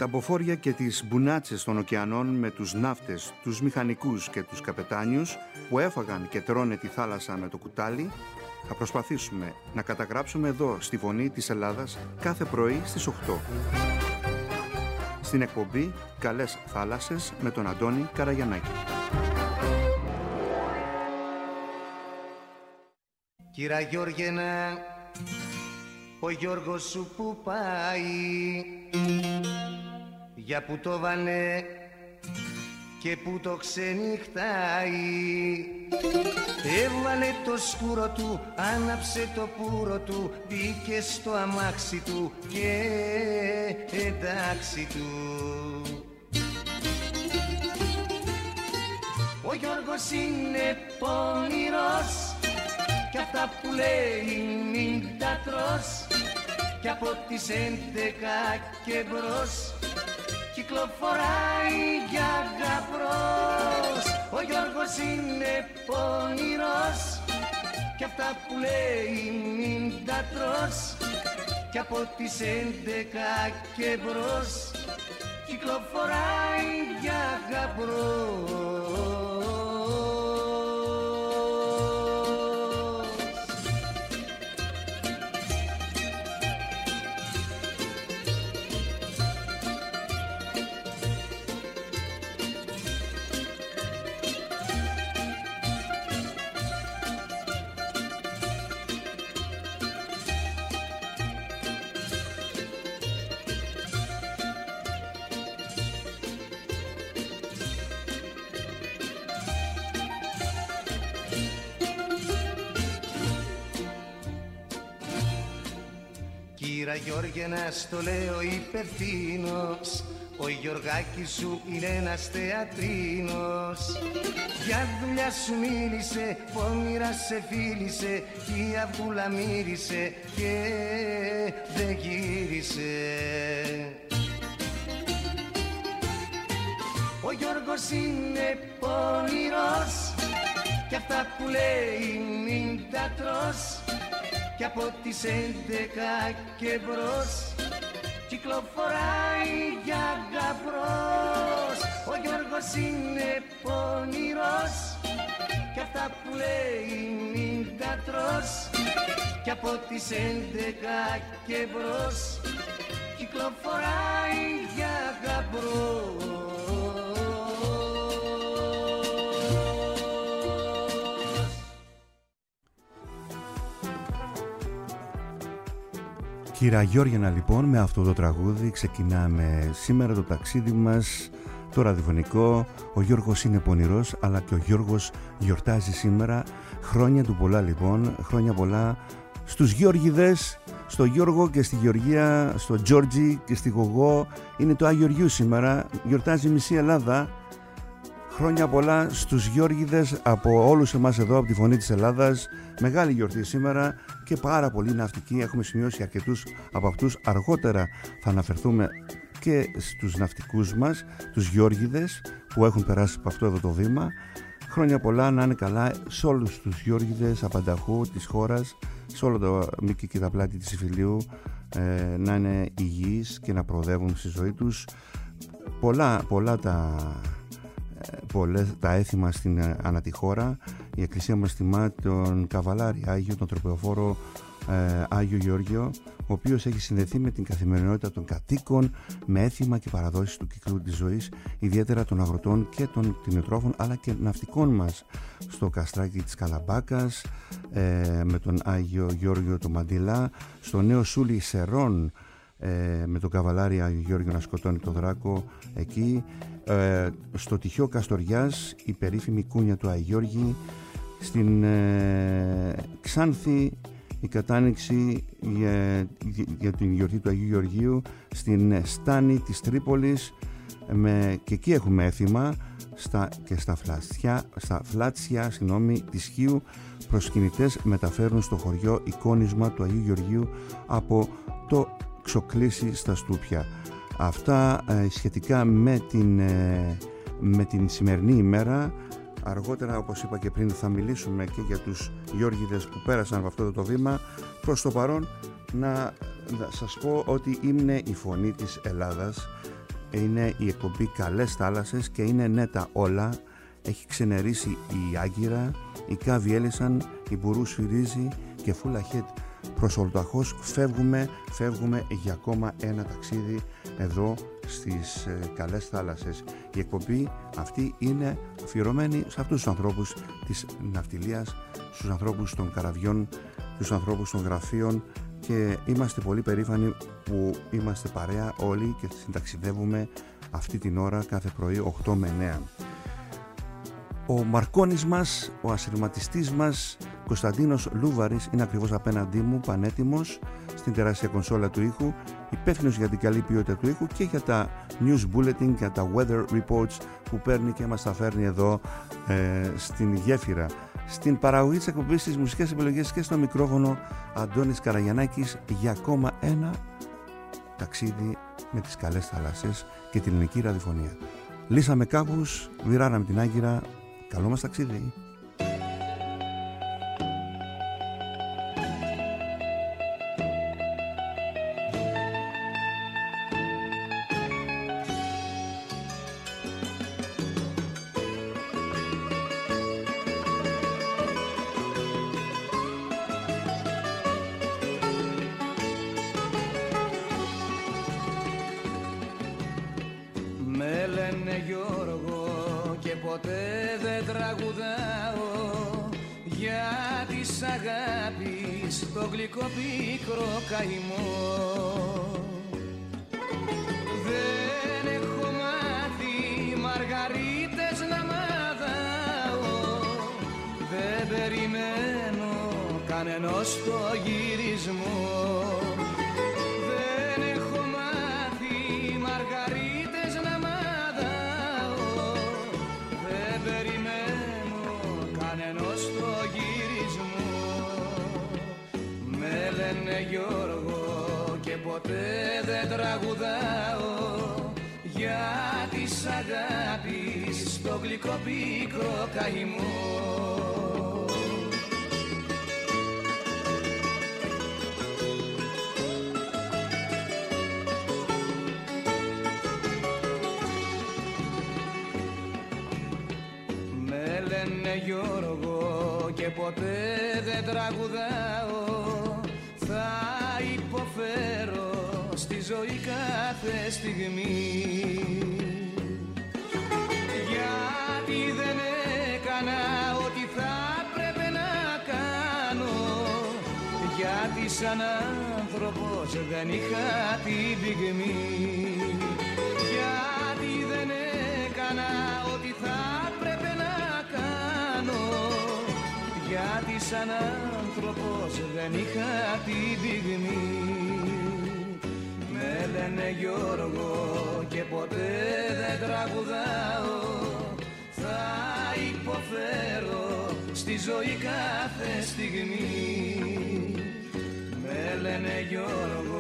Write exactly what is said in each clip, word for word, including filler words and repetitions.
τα μποφόρια και τις μπουνάτσες των ωκεανών με τους ναύτες, τους μηχανικούς και τους καπετάνιους που έφαγαν και τρώνε τη θάλασσα με το κουτάλι, θα προσπαθήσουμε να καταγράψουμε εδώ στη Φωνή της Ελλάδας κάθε πρωί στις οκτώ. Στην εκπομπή «Καλές θάλασσες» με τον Αντώνη Καραγιαννάκη. Κύρα Γιώργενα, ο Γιώργος σου που πάει, για που το βανε και που το ξενυχτάει. Έβαλε το σκούρο του, άναψε το πουρο του, μπήκε στο αμάξι του και εντάξει του. Ο Γιώργος είναι πονηρός κι αυτά που λέει μην τα τρως, κι από τις έντεκα και μπρος κυκλοφοράει για γαμπρός. Ο Γιώργος είναι πονηρός κι αυτά που λέει μην τα τρως, κι από τις έντεκα και μπρος κυκλοφοράει για γαμπρός. Κύρα Γιώργενα, στο λέω υπευθύνος, ο Γιωργάκης σου είναι ένας θεατρίνος. Για δουλειά σου μίλησε, πόνιρα σε φίλησε, κι η αυγούλα μύρισε και δεν γύρισε. Ο Γιώργος είναι πονηρός κι αυτά που λέει μην τα τρως, κι από τις έντεκα και μπρος κυκλοφοράει για γαμπρός. Ο Γιώργος είναι πονηρός κι αυτά που λέει μην τα τρως, κι από τις έντεκα και μπρος κυκλοφοράει για γαμπρός. Κύρα Γιώργενα, λοιπόν, με αυτό το τραγούδι ξεκινάμε σήμερα το ταξίδι μας, το ραδιοφωνικό. Ο Γιώργος είναι πονηρός, αλλά και ο Γιώργος γιορτάζει σήμερα. Χρόνια του πολλά, λοιπόν, χρόνια πολλά στους Γιώργιδες, στο Γιώργο και στη Γεωργία, στο Τζόρτζι και στη Γογό. Είναι το Άγιο Γεωργίου σήμερα, γιορτάζει μισή Ελλάδα. Χρόνια πολλά στους Γιώργιδες από όλους εμάς εδώ, από τη Φωνή της Ελλάδας. Μεγάλη γιορτή σήμερα και πάρα πολύ ναυτικοί. Έχουμε σημειώσει αρκετούς από αυτούς. Αργότερα θα αναφερθούμε και στους ναυτικούς μας, τους Γιώργιδες που έχουν περάσει από αυτό εδώ το βήμα. Χρόνια πολλά, να είναι καλά σε όλους τους Γιώργιδες απανταχού της χώρας, σε όλο το μήκη και τα πλάτη της Ιφιλίου, ε, να είναι υγιείς και να προοδεύουν στη ζωή τους. Πολλά, πολλά τα... πολλές τα έθιμα στην ανά τη χώρα. Η Εκκλησία μας τιμά τον Καβαλάρη Άγιο, τον τροπεοφόρο ε, Άγιο Γεώργιο, ο οποίος έχει συνδεθεί με την καθημερινότητα των κατοίκων, με έθιμα και παραδόσεις του κύκλου της ζωής, ιδιαίτερα των αγροτών και των κτηνοτρόφων, αλλά και ναυτικών μας, στο καστράκι της Καλαμπάκας, ε, με τον Άγιο Γεώργιο το Μαντιλά, στο νέο Σούλι Σερών, ε, με τον Καβαλάρη Άγιο Γεώργιο να σκοτώνει τον δράκο εκεί, ε, στο τυχείο Καστοριάς η περίφημη κούνια του Αγιώργη, στην ε, Ξάνθη η κατάνοιξη για, για την γιορτή του Αγίου Γεωργίου, στην Στάνη της Τρίπολης, με, και εκεί έχουμε έθιμα, στα, και στα φλάτσια, στα φλάτσια συγγνώμη, της Χίου προσκυνητές μεταφέρουν στο χωριό εικόνισμα του Αγίου Γεωργίου από το Ξοκλήσι στα Στούπια. Αυτά ε, σχετικά με την, ε, με την σημερινή ημέρα. Αργότερα, όπως είπα και πριν, θα μιλήσουμε και για τους Γιώργιδες που πέρασαν από αυτό το βήμα. Προς το παρόν να σας πω ότι είναι η Φωνή της Ελλάδας είναι η εκπομπή Καλές Θάλασσες και είναι νέτα όλα. Έχει ξενερίσει η Άγκυρα, η Κάβη έλυσαν, η Μπουρού σφυρίζει και full ahead προς Ολταχώς. Φεύγουμε, φεύγουμε για ακόμα ένα ταξίδι εδώ στις ε, Καλές Θάλασσες. Η εκπομπή αυτή είναι αφιερωμένη σε αυτούς τους ανθρώπους της ναυτιλίας, στους ανθρώπους των καραβιών, στους ανθρώπους των γραφείων, και είμαστε πολύ περήφανοι που είμαστε παρέα όλοι και συνταξιδεύουμε αυτή την ώρα κάθε πρωί οκτώ με εννέα. Ο Μαρκώνης μας, ο ασυρματιστής μας, Κωνσταντίνος Λούβαρης, είναι ακριβώς απέναντί μου, πανέτοιμος στην τεράστια κονσόλα του ήχου, υπεύθυνος για την καλή ποιότητα του ήχου και για τα news bulletin και τα weather reports που παίρνει και μας τα φέρνει εδώ ε, στην γέφυρα. Στην παραγωγή της εκπομπής, στις μουσικές επιλογές και στο μικρόφωνο, Αντώνης Καραγιαννάκης, για ακόμα ένα ταξίδι με τις καλές θάλασσες και την ελληνική ραδιοφωνία. Λύσαμε κάπους, βιράραμε την Άγκυρα. Καλό μας ταξίδι. Δεν έχω μάθει μαργαρίτες να μαδάω, δεν περιμένω κανενός το γυρισμό. Δεν έχω μάθει μαργαρίτες να μαδάω, δεν περιμένω κανενός το γυρισμό. Με λένε Γιώργο και ποτέ δεν τραγουδάω, για της αγάπης στο γλυκό πίκρο καημό. Με λένε Γιώργο και ποτέ δεν τραγουδάω, θα υποφέρω στη ζωή κάθε στιγμή. Γιατί δεν έκανα ό,τι θα έπρεπε να κάνω, γιατί σαν άνθρωπος δεν είχα την πυγμή. Γιατί δεν έκανα ό,τι θα έπρεπε να κάνω, γιατί σαν άνθρωπος δεν είχα την πυγμή. Με λένε Γιώργο και ποτέ δεν τραγουδάω, θα υποφέρω στη ζωή κάθε στιγμή. Με λένε Γιώργο.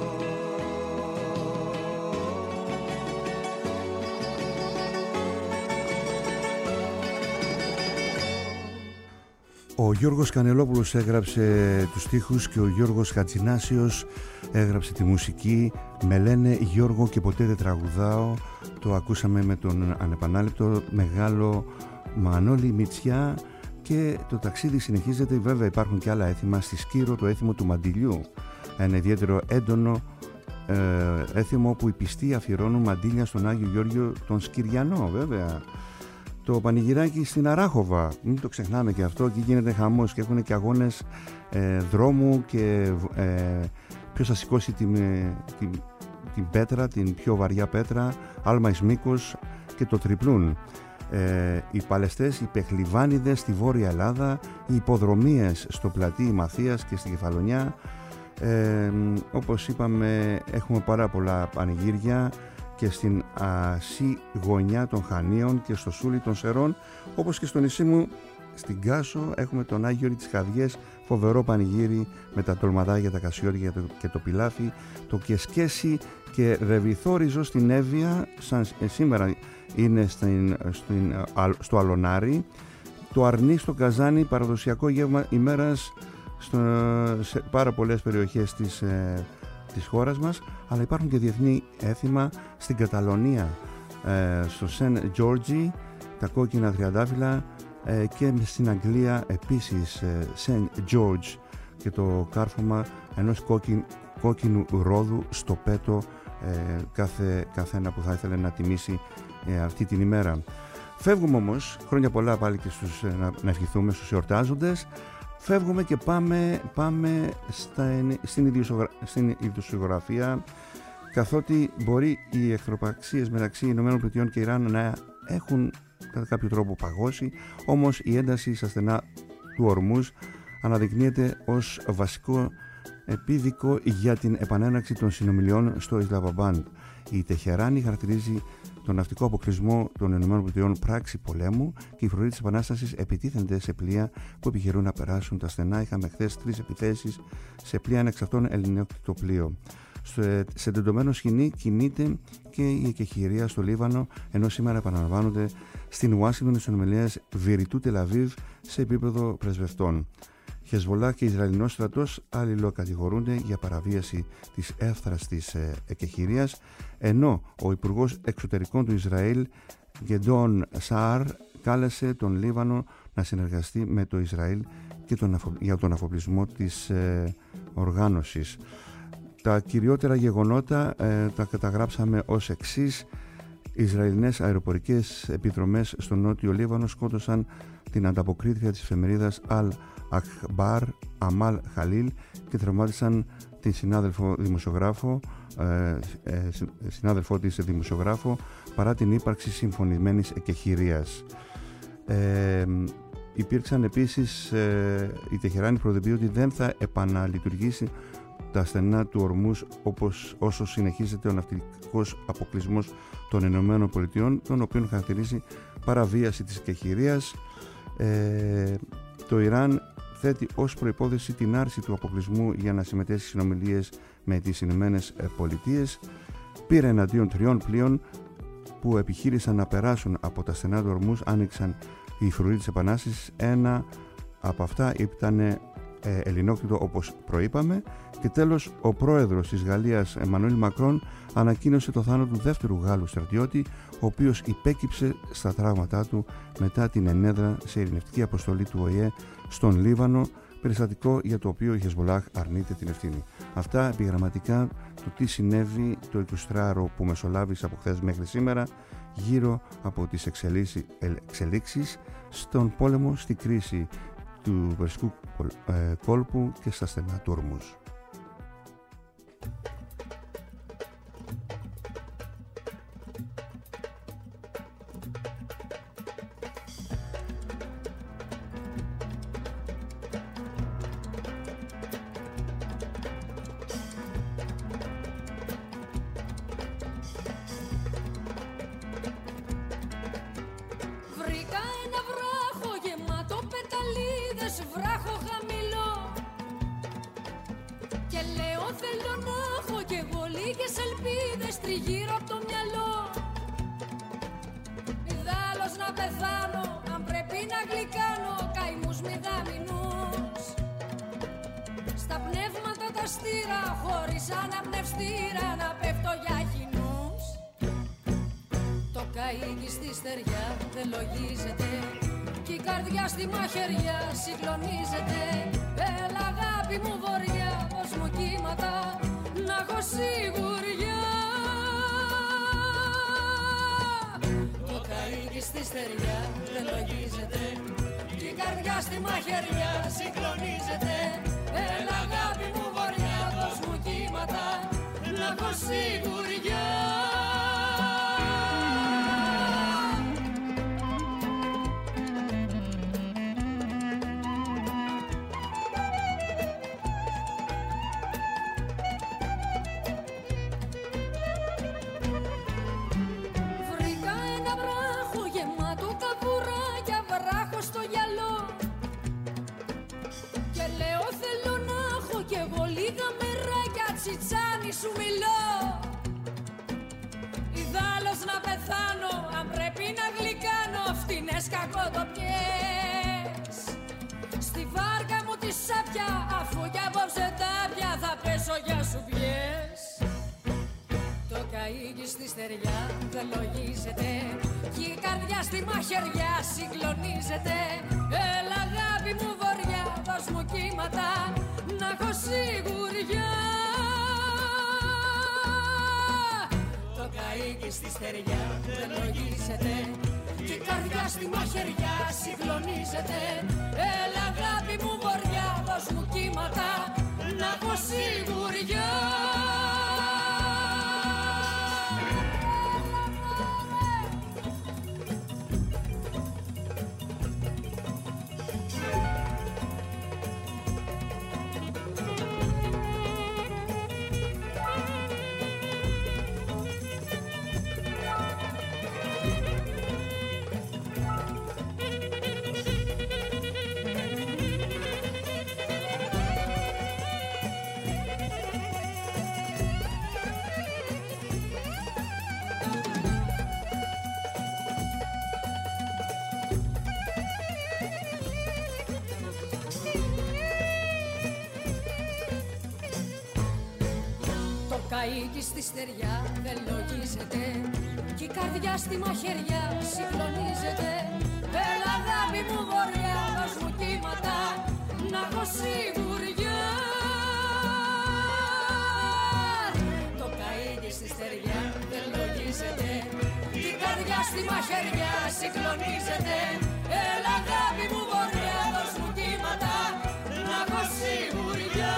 Ο Γιώργος Κανελόπουλος έγραψε τους στίχους και ο Γιώργος Χατζηνάσιος έγραψε τη μουσική. Με λένε Γιώργο και ποτέ δεν τραγουδάω. Το ακούσαμε με τον ανεπανάληπτο μεγάλο Μανώλη Μητσιά και το ταξίδι συνεχίζεται. Βέβαια υπάρχουν και άλλα έθιμα. Στη Σκύρο το έθιμο του Μαντιλιού, ένα ιδιαίτερο έντονο ε, έθιμο που οι πιστοί αφιερώνουν μαντίλια στον Άγιο Γιώργιο τον Σκυριανό. Βέβαια το πανηγυράκι στην Αράχοβα, μην το ξεχνάμε και αυτό, εκεί γίνεται χαμός και έχουν και αγώνες ε, δρόμου και ε, ποιος θα σηκώσει την, την, την πέτρα, την πιο βαριά πέτρα, άλμα εις μήκος, και το τριπλούν. Ε, οι παλαιστές, οι πεχλιβάνιδες στη Βόρεια Ελλάδα, οι υποδρομίες στο πλατή Μαθίας και στη Κεφαλονιά. Ε, όπως είπαμε, έχουμε πάρα πολλά πανηγύρια και στην Ασή γωνιά των Χανίων και στο Σούλι των Σερών, όπως και στο νησί μου στην Κάσο έχουμε τον Άγιορι της Χαδιές, φοβερό πανηγύρι με τα τολμαδάκια, τα κασιόρια και το πιλάφι, το Κεσκέσι και Ρεβιθόριζο στην Εύβοια, σαν σήμερα είναι στην, στην, στο Αλωνάρι, το Αρνί στο Καζάνι, παραδοσιακό γεύμα ημέρας στο, σε πάρα πολλές περιοχές της ε, της χώρας μας, αλλά υπάρχουν και διεθνή έθιμα στην Καταλωνία, ε, στο Σεν Τζόρτζι, τα κόκκινα τριαντάφυλλα, ε, και στην Αγγλία επίσης Σεν Τζόρτζ και το κάρφωμα ενός κόκκιν, κόκκινου ρόδου στο πέτο ε, κάθε, καθένα που θα ήθελε να τιμήσει ε, αυτή την ημέρα. Φεύγουμε όμως, χρόνια πολλά πάλι και στους, να, να ευχηθούμε στους εορτάζοντες. Φεύγουμε και πάμε, πάμε στα, στην, ιδιοσογρα, στην ιδιοσιογραφία, καθότι μπορεί οι εχθροπραξίες μεταξύ ΗΠΑ και Ιράν να έχουν κατά κάποιο τρόπο παγώσει, όμως η ένταση στα στενά του Ορμούζ αναδεικνύεται ως βασικό επίδικο για την επανέναρξη των συνομιλιών στο Ισλαμαμπάντ. Η Τεχεράνη χαρακτηρίζει τον ναυτικό αποκλεισμό των ΗΠΑ πράξη πολέμου και οι φρουροί της Επανάστασης επιτίθενται σε πλοία που επιχειρούν να περάσουν τα στενά. Είχαμε χθες τρεις επιθέσεις σε πλοία, ένα εξ αυτών ελληνικό πλοίο. Σε τεντωμένο σχοινί κινείται και η εκεχηρία στο Λίβανο, ενώ σήμερα επαναλαμβάνονται στην Ουάσιγκτον οι συνομιλίες Βηρητού Τελαβίβ σε επίπεδο πρεσβευτών. Χεσβολά και Ισραηλινός στρατός αλληλοκατηγορούνται για παραβίαση της εύθραστης εκεχηρίας, ενώ ο Υπουργός Εξωτερικών του Ισραήλ Γκεντόν Σαάρ κάλεσε τον Λίβανο να συνεργαστεί με το Ισραήλ και τον αφο... για τον αφοπλισμό της ε, οργάνωσης. Τα κυριότερα γεγονότα ε, τα καταγράψαμε ως εξής. Ισραηλινές αεροπορικές επιδρομές στο νότιο Λίβανο σκότωσαν την ανταποκρίτρια της εφημερίδας Al Akhbar Αμάλ Χαλίλ και τραυμάτισαν την συνάδελφο δημοσιογράφο, ε, ε, συνάδελφό της δημοσιογράφο παρά την ύπαρξη συμφωνημένης εκεχηρίας. Ε, υπήρξαν επίσης, ε, η Τεχεράνη προειδοποιεί ότι δεν θα επαναλειτουργήσει τα στενά του Ορμούζ όπως όσο συνεχίζεται ο ναυτικός αποκλεισμός των Ηνωμένων Πολιτειών, τον οποίο χαρακτηρίζει παραβίαση της εκεχηρίας. Ε, το Ιράν θέτει ως προϋπόθεση την άρση του αποκλεισμού για να συμμετέχει στις συνομιλίες με τις Ηνωμένες Πολιτείες. Πήρε εναντίον τριών πλοίων που επιχείρησαν να περάσουν από τα στενά του Ορμούζ, άνοιξαν οι φρουροί της Επανάστασης. Ένα από αυτά ήταν ε, ελληνόκτητο, όπως προείπαμε. Και τέλος, ο πρόεδρος της Γαλλίας Εμμανουέλ Μακρόν ανακοίνωσε το θάνατο του δεύτερου Γάλλου στρατιώτη, ο οποίος υπέκυψε στα τραύματά του μετά την ενέδρα σε ειρηνευτική αποστολή του Ο Ε Ε στον Λίβανο, περιστατικό για το οποίο η Χεσβολάχ αρνείται την ευθύνη. Αυτά επιγραμματικά του τι συνέβη το εικοσιτράωρο που μεσολάβησε από χθες μέχρι σήμερα γύρω από τις εξελίξεις στον πόλεμο, στη κρίση του Περσικού κόλπου και στα στενά του Ορμούζ. Σου μιλώ, ιδάλλως να πεθάνω, αν πρέπει να γλυκάνω φτηνές κακοτοπιές. Στη βάρκα μου τη σάπια, αφού κι απόψε τάπια θα πέσω για σου πιές. καΐκι στη στεριά δεν λογίζεται κι η καρδιά στη μαχαιριά συγκλονίζεται. Έλα αγάπη μου βοριά, δώσ' μου κύματα να έχω σιγουριά. Το καΐκι στη στεριά δεν λογίζεται κι η καρδιά στη μαχαιριά συγκλονίζεται. Έλα αγάπη μου βοριά, δώσ' μου κύματα να έχω σιγουριά. Καΐκι στη στεριά δεν λογίζεται κι η καρδιά στη μαχαιριά συγκλονίζεται. Έλα αγάπη μου βοριά, δώσ' μου κύματα να έχω σιγουριά. Το καΐκι στη στεριά δεν λογίζεται κι η καρδιά στη μαχαιριά συγκλονίζεται. Έλα αγάπη μου βοριά, δώσ' μου κύματα να έχω σιγουριά.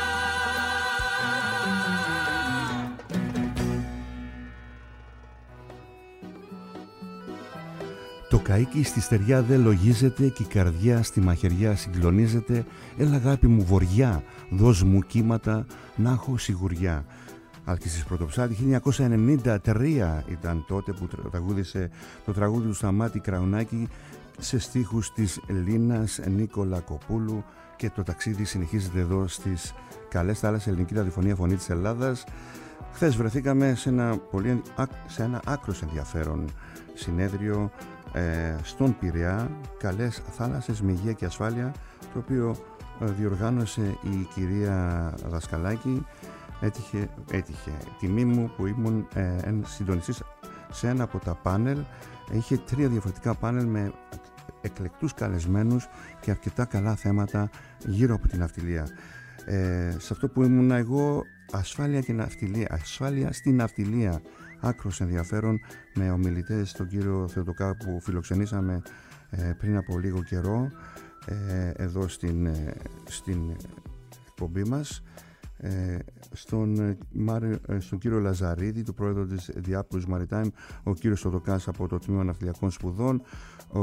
Το καΐκι στη στεριά δεν λογίζεται και η καρδιά στη μαχαιριά συγκλονίζεται. Έλα αγάπη μου βοριά, δώσ' μου κύματα να έχω σιγουριά. Άλκησης Πρωτοψάλτη, χίλια εννιακόσια ενενήντα τρία ήταν τότε που τραγούδισε το τραγούδι του Σταμάτη Κραουνάκη σε στίχους της Λίνας Νίκολα Κοπούλου, και το ταξίδι συνεχίζεται εδώ στις καλές θάλασσες, ελληνική ραδιοφωνία Φωνή της Ελλάδας. Χθες βρεθήκαμε σε ένα, πολύ, σε ένα άκρος ενδιαφέρον συνέδριο ε, στον Πειραιά, καλές θάλασσες με υγεία και ασφάλεια, το οποίο ε, διοργάνωσε η κυρία Δασκαλάκη. Έτυχε, έτυχε τιμή μου που ήμουν ε, συντονιστής σε ένα από τα πάνελ. Είχε τρία διαφορετικά πάνελ με εκλεκτούς καλεσμένους και αρκετά καλά θέματα γύρω από την ναυτιλία. Ε, σε αυτό που ήμουν εγώ, ασφάλεια και ναυτιλία, ασφάλεια στην ναυτιλία, άκρος ενδιαφέρον, με ομιλητές τον κύριο Θεοτοκά που φιλοξενήσαμε ε, πριν από λίγο καιρό ε, εδώ στην, ε, στην εκπομπή μας, ε, στον, στον κύριο Λαζαρίδη, του πρόεδρο της Διάπλους Maritime, ο κύριος Θεοτοκάς από το Τμήμα Ναυτιλιακών Σπουδών, ο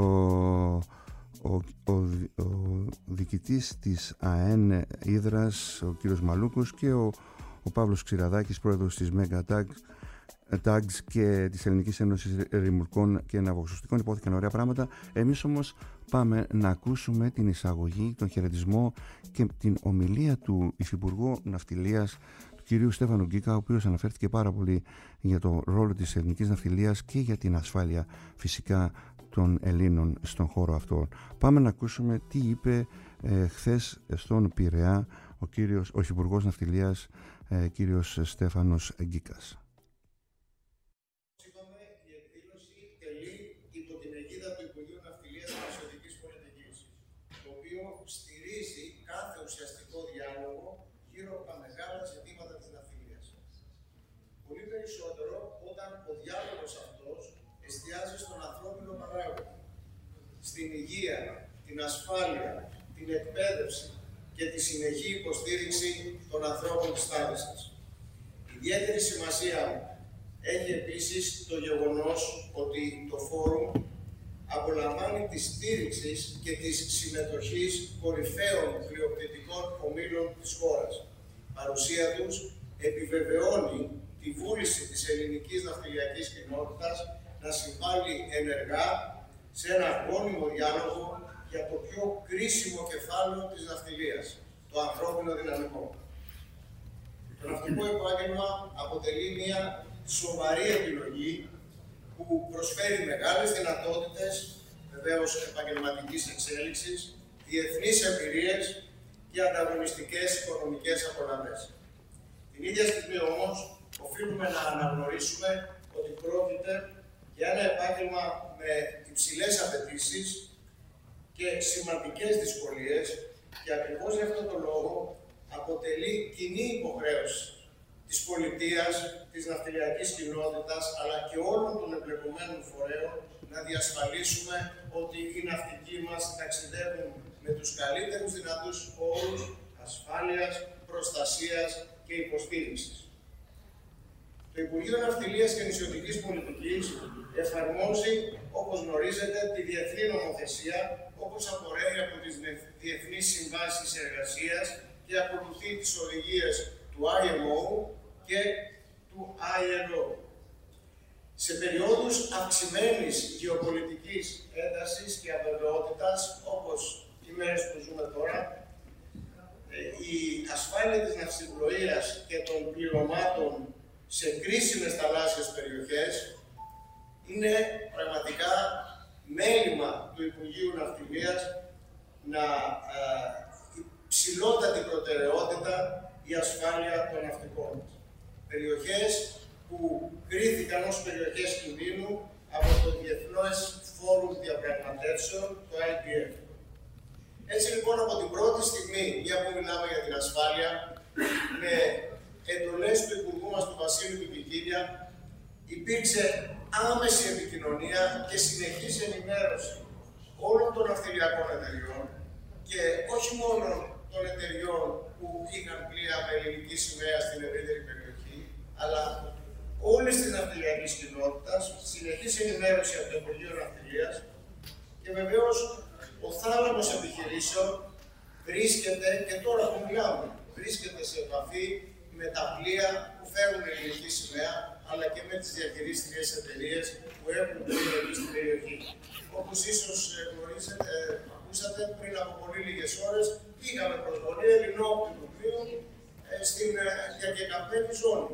Ο, ο, ο διοικητής της ΑΕΝ Ύδρας, ο κύριος Μαλούκος, και ο, ο Παύλος Ξηραδάκης, πρόεδρος της Mega Tags και της Ελληνικής Ένωσης Ρημουλκών και Ναυαγοσωστικών. Υπόθηκαν ωραία πράγματα. Εμείς όμως πάμε να ακούσουμε την εισαγωγή, τον χαιρετισμό και την ομιλία του Υφυπουργού Ναυτιλίας, του κυρίου Στέφανου Γκίκα, ο οποίος αναφέρθηκε πάρα πολύ για το ρόλο της ελληνικής ναυτιλίας και για την ασφάλεια φυσικά των Ελλήνων στον χώρο αυτό. Πάμε να ακούσουμε τι είπε ε, χθες στον Πειραιά ο, κύριος, ο Υφυπουργός Ναυτιλίας, ε, κύριος Στέφανος Γκίκας. Είπαμε, η εκδήλωση τελεί υπό την αιγίδα του Υπουργείου Ναυτιλίας και Ναυτιλιακής Πολιτικής, το οποίο στηρίζει κάθε ουσιαστικό διάλογο γύρω από τα μεγάλα ζητήματα της ναυτιλίας. Πολύ περισσότερο όταν ο διάλογος αυτός εστιάζει στον ανθρώπινο παράγοντα, στην υγεία, την ασφάλεια, την εκπαίδευση και τη συνεχή υποστήριξη των ανθρώπων της θάλασσας. Ιδιαίτερη σημασία έχει επίσης το γεγονός ότι το φόρουμ απολαμβάνει τη στήριξη και της συμμετοχής κορυφαίων πλειοκτητικών ομίλων της χώρας. Παρουσία τους επιβεβαιώνει τη βούληση της ελληνικής ναυτιλιακής κοινότητας να συμβάλλει ενεργά σε ένα γόνιμο διάλογο για το πιο κρίσιμο κεφάλαιο της ναυτιλίας, το ανθρώπινο δυναμικό. Το ναυτικό επάγγελμα αποτελεί μια σοβαρή επιλογή που προσφέρει μεγάλες δυνατότητες, βεβαίως επαγγελματικής εξέλιξης, διεθνείς εμπειρίες και ανταγωνιστικές οικονομικές απολαβές. Την ίδια στιγμή όμως, ο οφείλουμε να αναγνωρίσουμε ότι πρόκειται για ένα επάγγελμα με υψηλές απαιτήσεις και σημαντικές δυσκολίες και ακριβώς για αυτόν τον λόγο αποτελεί κοινή υποχρέωση της πολιτείας, της ναυτιλιακής κοινότητας, αλλά και όλων των εμπλεκομένων φορέων να διασφαλίσουμε ότι οι ναυτικοί μας ταξιδεύουν με τους καλύτερους δυνατούς όρους ασφάλειας, προστασίας και υποστήριξης. Το Υπουργείο Ναυτιλίας και Νησιωτικής Πολιτικής εφαρμόζει, όπως γνωρίζετε, τη διεθνή νομοθεσία, όπως απορρέει από τις διεθνείς συμβάσεις εργασίας και ακολουθεί τις οδηγίες του άι εμ ο και του άι ελ ο. Σε περιόδους αυξημένης γεωπολιτικής έντασης και αβεβαιότητας, όπως οι μέρες που ζούμε τώρα, η ασφάλεια της ναυσιπλοείας και των πληρωμάτων σε κρίσιμες θαλάσσιες περιοχές είναι πραγματικά μέλημα του Υπουργείου Ναυτιλίας να ε, υψηλότατη προτεραιότητα η ασφάλεια των ναυτικών. Περιοχές που κρίθηκαν ως περιοχές κινδύνου από το Διεθνές Φόρουμ Διαπραγματεύσεων, το άι ντι εφ. Έτσι λοιπόν, από την πρώτη στιγμή, μια που μιλάμε για την ασφάλεια, με εντολές του Υπουργού μας του Βασίλειου του Κικίλια, υπήρξε άμεση επικοινωνία και συνεχής ενημέρωση όλων των ναυτιλιακών εταιριών και όχι μόνο των εταιριών που είχαν πλοία με ελληνική σημαία στην ευρύτερη περιοχή, αλλά όλης της ναυτιλιακής κοινότητας, συνεχής ενημέρωση από το Υπουργείο Ναυτιλίας και βεβαίως ο θάλαμος επιχειρήσεων βρίσκεται, και τώρα που μιλάμε, βρίσκεται σε επαφή με τα πλοία που φέρουν ελληνική σημαία, αλλά και με τις διαχειρίστριες εταιρείες που έχουν πλοία εκεί στην περιοχή. Όπως ίσως γνωρίζετε, ακούσατε, πριν από πολύ λίγες ώρες, είχαμε προσβολή ελληνόπλου πλοίου στην διακεκαμένη ζώνη.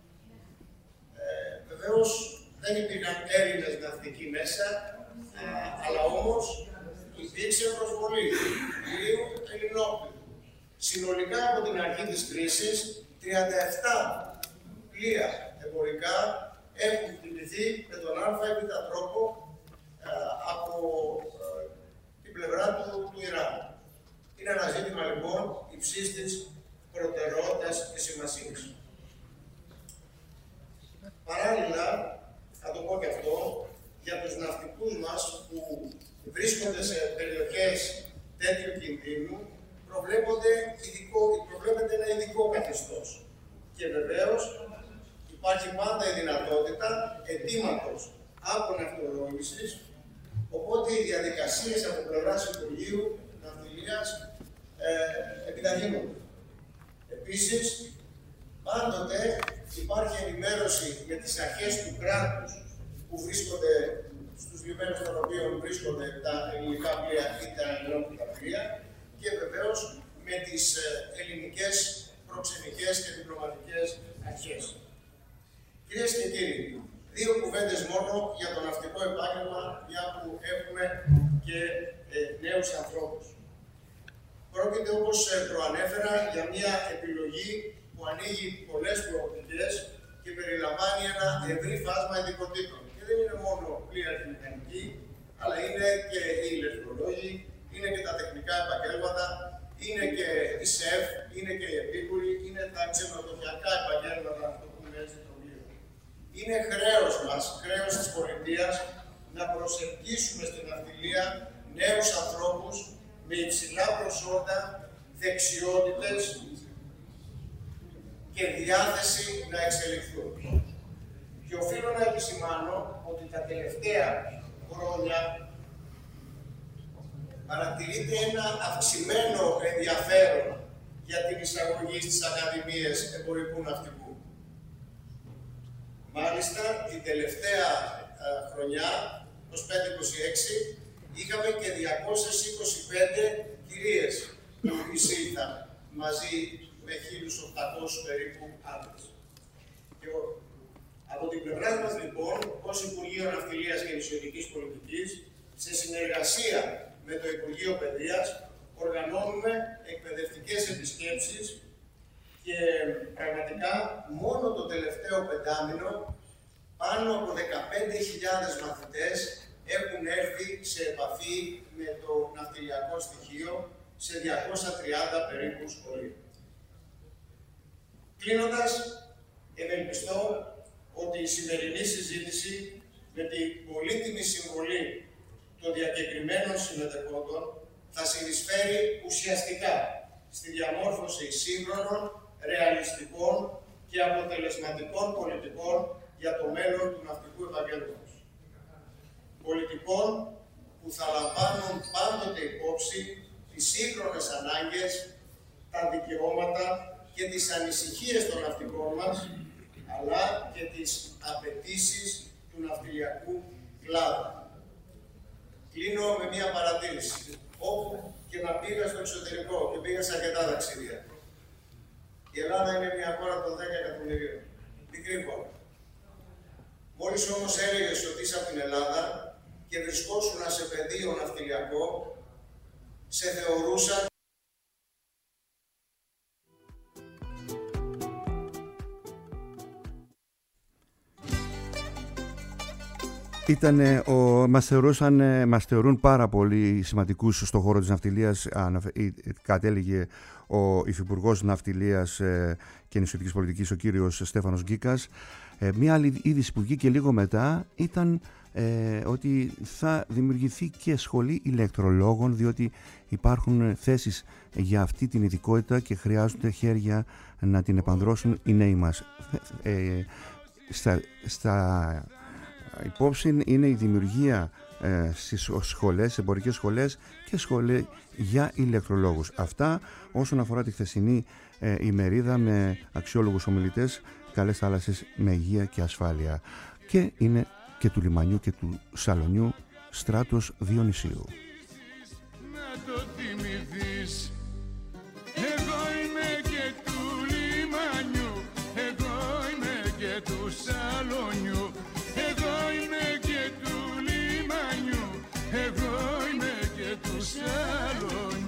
Ε, βεβαίως, δεν υπήρχαν Έλληνες ναυτικοί μέσα, ε, αλλά όμως υπήρξε προσβολή πλοίου ελληνόπλου. Συνολικά από την αρχή της κρίσης, τριάντα επτά πλοία εμπορικά έχουν χτυπηθεί με τον α ή β τρόπο ε, από ε, την πλευρά του, του Ιράν. Είναι ένα ζήτημα λοιπόν υψίστης προτεραιότητας και σημασίας. Παράλληλα, θα το πω και αυτό, για τους ναυτικούς μας που βρίσκονται σε περιοχές τέτοιου κινδύνου, προβλέπεται ένα ειδικό καθεστώς. Και βεβαίως υπάρχει πάντα η δυνατότητα αιτήματος από ναυτολόγησης, οπότε οι διαδικασίες από πλευράς Υπουργείου Ναυτιλίας ε, επιταχύνονται. Επίσης, πάντοτε υπάρχει ενημέρωση με τις αρχές του κράτους που βρίσκονται στους λιμένες των οποίων βρίσκονται τα ελληνικά πλοία ή τα ελληνόπλοια πλοία και βεβαίως με τις ελληνικές προξενικές και διπλωματικές αρχές. Κυρίες και κύριοι, δύο κουβέντες μόνο για το ναυτικό επάγγελμα, μια που έχουμε και ε, νέους ανθρώπους. Πρόκειται, όπως ε, προανέφερα, για μια επιλογή που ανοίγει πολλές προοπτικές και περιλαμβάνει ένα ευρύ φάσμα ειδικοτήτων. Και δεν είναι μόνο πλοία και μηχανική, αλλά είναι και οι ηλεκτρολόγοι, είναι και τα τεχνικά επαγγέλματα, είναι και η ΣΕΦ, είναι και οι επίκουροι, είναι τα ξενοδοχειακά επαγγέλματα, να το πούμε έτσι το βίο. Είναι χρέος μας, χρέος της πολιτείας, να προσελκύσουμε στην ναυτιλία νέους ανθρώπους με υψηλά προσόντα, δεξιότητες και διάθεση να εξελιχθούν. Και οφείλω να επισημάνω ότι τα τελευταία χρόνια παρατηρείται ένα αυξημένο ενδιαφέρον για την εισαγωγή στις ακαδημίες εμπορικού ναυτικού. Μάλιστα, την τελευταία α, χρονιά, είκοσι πέντε είκοσι έξι, είχαμε και διακόσιες είκοσι πέντε κυρίες που εισήλθαν μαζί με χίλιους οκτακόσιους περίπου άντρες. Και από την πλευρά μας, λοιπόν, ως Υπουργείο Ναυτιλίας και Νησιωτικής Πολιτικής, σε συνεργασία με το Υπουργείο Παιδείας, οργανώνουμε εκπαιδευτικές επισκέψεις Και πραγματικά μόνο το τελευταίο πεντάμινο πάνω από δεκαπέντε χιλιάδες μαθητές έχουν έρθει σε επαφή με το ναυτιλιακό στοιχείο σε διακόσια τριάντα περίπου σχολεία. Κλείνοντας, ευελπιστώ ότι η σημερινή συζήτηση με την πολύτιμη συμβολή των διακεκριμένων συμμετεχόντων θα συνεισφέρει ουσιαστικά στη διαμόρφωση σύγχρονων, ρεαλιστικών και αποτελεσματικών πολιτικών για το μέλλον του ναυτικού επαγγέλματος. Πολιτικών που θα λαμβάνουν πάντοτε υπόψη τις σύγχρονες ανάγκες, τα δικαιώματα και τις ανησυχίες των ναυτικών μας, αλλά και τις απαιτήσεις του ναυτιλιακού κλάδου. Κλείνω με μία παρατήρηση. Όπου και να πήγα στο εξωτερικό και πήγα σε αρκετά ταξίδια. Η Ελλάδα είναι μια χώρα των δέκα εκατομμυρίων. Μικρή χώρα. Μόλις όμως έλεγες ότι είσαι από την Ελλάδα και βρισκόσουν σε πεδίο ναυτιλιακό, σε θεωρούσαν Ήτανε, ο, μας, θεωρούσαν, μας θεωρούν πάρα πολύ σημαντικούς στον χώρο της ναυτιλίας. Κατέληγε ο Υφυπουργός Ναυτιλίας και Νησιωτικής Πολιτικής, ο κύριος Στέφανος Γκίκας. Ε, μια άλλη είδηση που βγήκε λίγο μετά ήταν ε, ότι θα δημιουργηθεί και σχολή ηλεκτρολόγων, διότι υπάρχουν θέσεις για αυτή την ειδικότητα και χρειάζονται χέρια να την επανδρώσουν οι νέοι μας. Ε, στα, στα υπόψη είναι η δημιουργία ε, στις σχολές, εμπορικές σχολές και σχολές για ηλεκτρολόγους. Αυτά όσον αφορά τη χθεσινή ε, ημερίδα με αξιόλογους ομιλητές, καλές θάλασσες με υγεία και ασφάλεια. Και είναι και του λιμανιού και του σαλονιού Στράτος Διονυσίου. Να το θυμηθείς, εγώ είμαι και του λιμανιού, εγώ είμαι και του σαλονιού, εγώ είμαι και του λιμανιού, εγώ είμαι και του σαλονιού.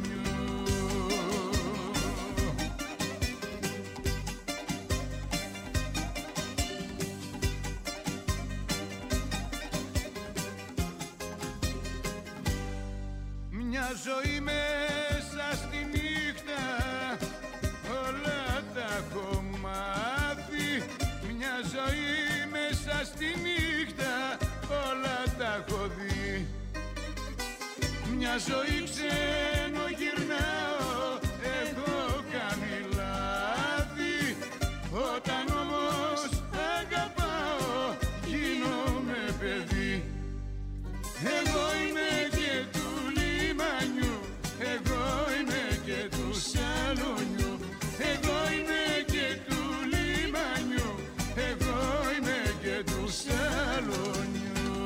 Μια ζωή μέσα στη νύχτα, όλα τα έχω μάθει. Μια ζωή μέσα στη νύχτα, όλα τα έχω δει. Μια ζωή ξενογυρνάω, έχω κάνει λάθη. Όταν όμως αγαπάω, γίνομαι παιδί. Εγώ είμαι και του λιμανιού, εγώ είμαι και του σαλονιού, εγώ είμαι και του λιμανιού, εγώ είμαι και του σαλονιού.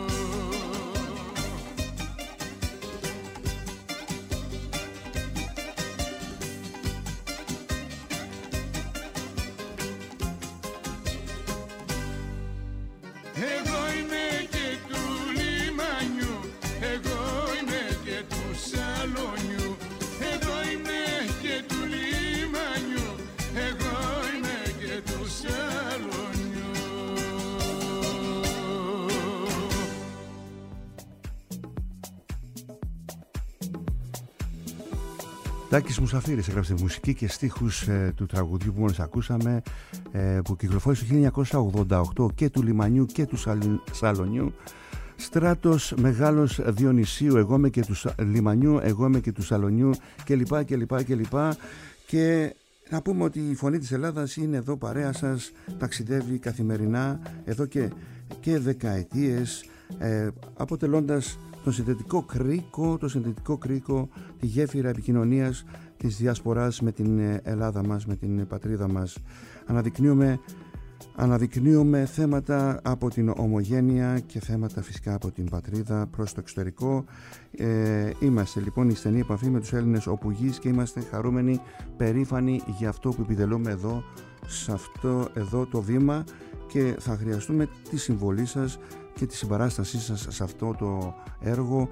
Εγώ είμαι και του λιμανιού, εγώ είμαι και του σαλονιού, εγώ είμαι και του λιμανιού, εγώ είμαι και του σαλονιού. Τάκης Μουσαφίρης έγραψε μουσική και στίχους ε, του τραγουδιού που μόλις ακούσαμε, ε, που κυκλοφόρησε το χίλια εννιακόσια ογδόντα οκτώ, και του λιμανιού και του σαλονιού. Στράτος Μεγάλος Διονυσίου, εγώ είμαι και του λιμανιού, εγώ είμαι και του σαλονιού, κλπ κλπ κλπ. Και να πούμε ότι η Φωνή της Ελλάδας είναι εδώ παρέα σας, ταξιδεύει καθημερινά εδώ και, και δεκαετίες, ε, αποτελώντας το συνδετικό κρίκο, το συνδετικό κρίκο, τη γέφυρα επικοινωνίας της διασποράς με την Ελλάδα μας, με την πατρίδα μας. Αναδεικνύουμε, αναδεικνύουμε θέματα από την ομογένεια και θέματα φυσικά από την πατρίδα προς το εξωτερικό. Ε, είμαστε λοιπόν η στενή επαφή με τους Έλληνες όπου γης και είμαστε χαρούμενοι, περήφανοι για αυτό που επιδελούμε εδώ, σε αυτό εδώ το βήμα, και θα χρειαστούμε τη συμβολή σας και τη συμπαράστασή σας σε αυτό το έργο.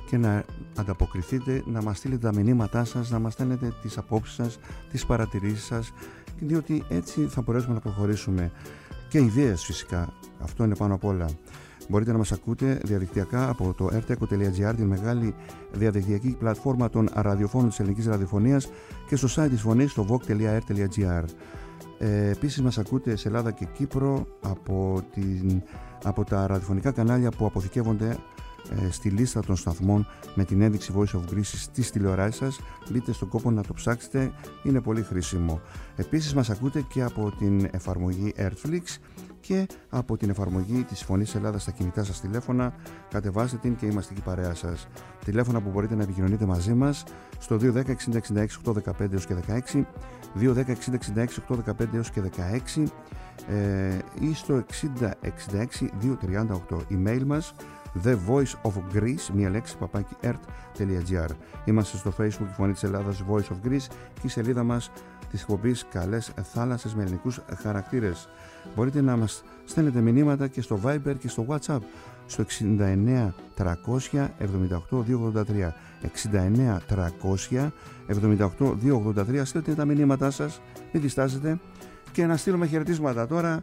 και να ανταποκριθείτε, να μας στείλετε τα μηνύματά σας, να μας στέλνετε τις απόψεις σας, τις παρατηρήσεις σας, διότι έτσι θα μπορέσουμε να προχωρήσουμε. Και ιδέες φυσικά, αυτό είναι πάνω απ' όλα. Μπορείτε να μας ακούτε διαδικτυακά από το erteco τελεία gr, την μεγάλη διαδικτυακή πλατφόρμα των ραδιοφώνων της ελληνικής ραδιοφωνίας, και στο site της φωνής, στο voc τελεία r τελεία gr. Ε, επίσης μας ακούτε σε Ελλάδα και Κύπρο από, την, από τα ραδιοφωνικά κανάλια που αποθηκεύονται ε, στη λίστα των σταθμών με την ένδειξη Voice of Greece στις τηλεοράσεις σας. Μπείτε στον κόπο να το ψάξετε, είναι πολύ χρήσιμο. Επίσης μας ακούτε και από την εφαρμογή Airflix και από την εφαρμογή της Φωνής Ελλάδας στα κινητά σας τηλέφωνα. Κατεβάστε την και είμαστε εκεί παρέα σας. Τηλέφωνα που μπορείτε να επικοινωνείτε μαζί μας στο δύο ένα μηδέν εξήντα εξήντα έξι οκτακόσια δεκαπέντε έως και δεκαέξι, δύο ένα μηδέν εξήντα εξήντα έξι οκτακόσια δεκαπέντε έως και δεκαέξι, ε, ή στο εξήντα εξήντα έξι διακόσια τριάντα οκτώ. Email μας The Voice of Greece, μία λέξη, παπάκι ert τελεία gr. Είμαστε στο Facebook, η Φωνή της Ελλάδας, Voice of Greece, και η σελίδα μας της εκπομπής Καλές Θάλασσες με ελληνικούς χαρακτήρες. Μπορείτε να μας στέλνετε μηνύματα και στο Viber και στο WhatsApp στο εξήντα εννέα τριακόσια εβδομήντα οκτώ διακόσια ογδόντα τρία, εξήντα εννέα τριακόσια εβδομήντα οκτώ διακόσια ογδόντα τρία. Στείλτε τα μηνύματά σας, μην διστάζετε, και να στείλουμε χαιρετίσματα τώρα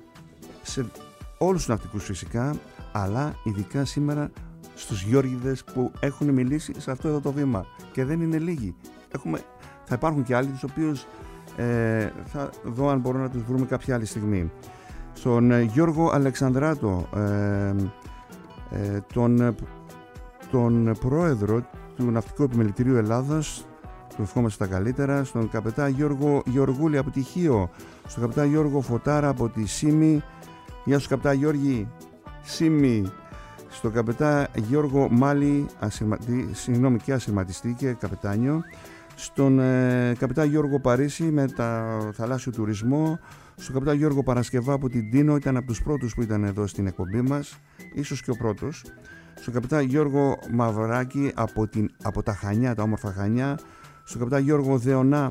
σε όλους τους ναυτικούς φυσικά, αλλά ειδικά σήμερα στους Γιώργηδες που έχουν μιλήσει σε αυτό εδώ το βήμα, και δεν είναι λίγοι. Έχουμε, θα υπάρχουν και άλλοι, τους οποίους ε, θα δω αν μπορώ να τους βρούμε κάποια άλλη στιγμή. Στον ε, Γιώργο Αλεξανδράτο, ε, ε, τον, τον πρόεδρο του Ναυτικού Επιμελητηρίου Ελλάδας, του ευχόμαστε τα καλύτερα. Στον καπετά Γιώργο Γεωργούλη από τη Χίο, στον καπετά Γιώργο Φωτάρα από τη Σύμη. Γεια σου καπετά Γιώργη Σύμη. Στον καπετά Γιώργο Μάλι, ασυρματι... συγγνώμη, και ασυρματιστή και καπετάνιο. Στον ε, καπετά Γιώργο Παρίσι με τα θαλάσσιο τουρισμό. Στον καπετά Γιώργο Παρασκευά από την Τίνο, ήταν από τους πρώτους που ήταν εδώ στην εκπομπή μας, ίσως και ο πρώτος. Στον καπετά Γιώργο Μαυράκη από, την, από τα Χανιά, τα όμορφα Χανιά. Στον καπετά Γιώργο Δεωνά,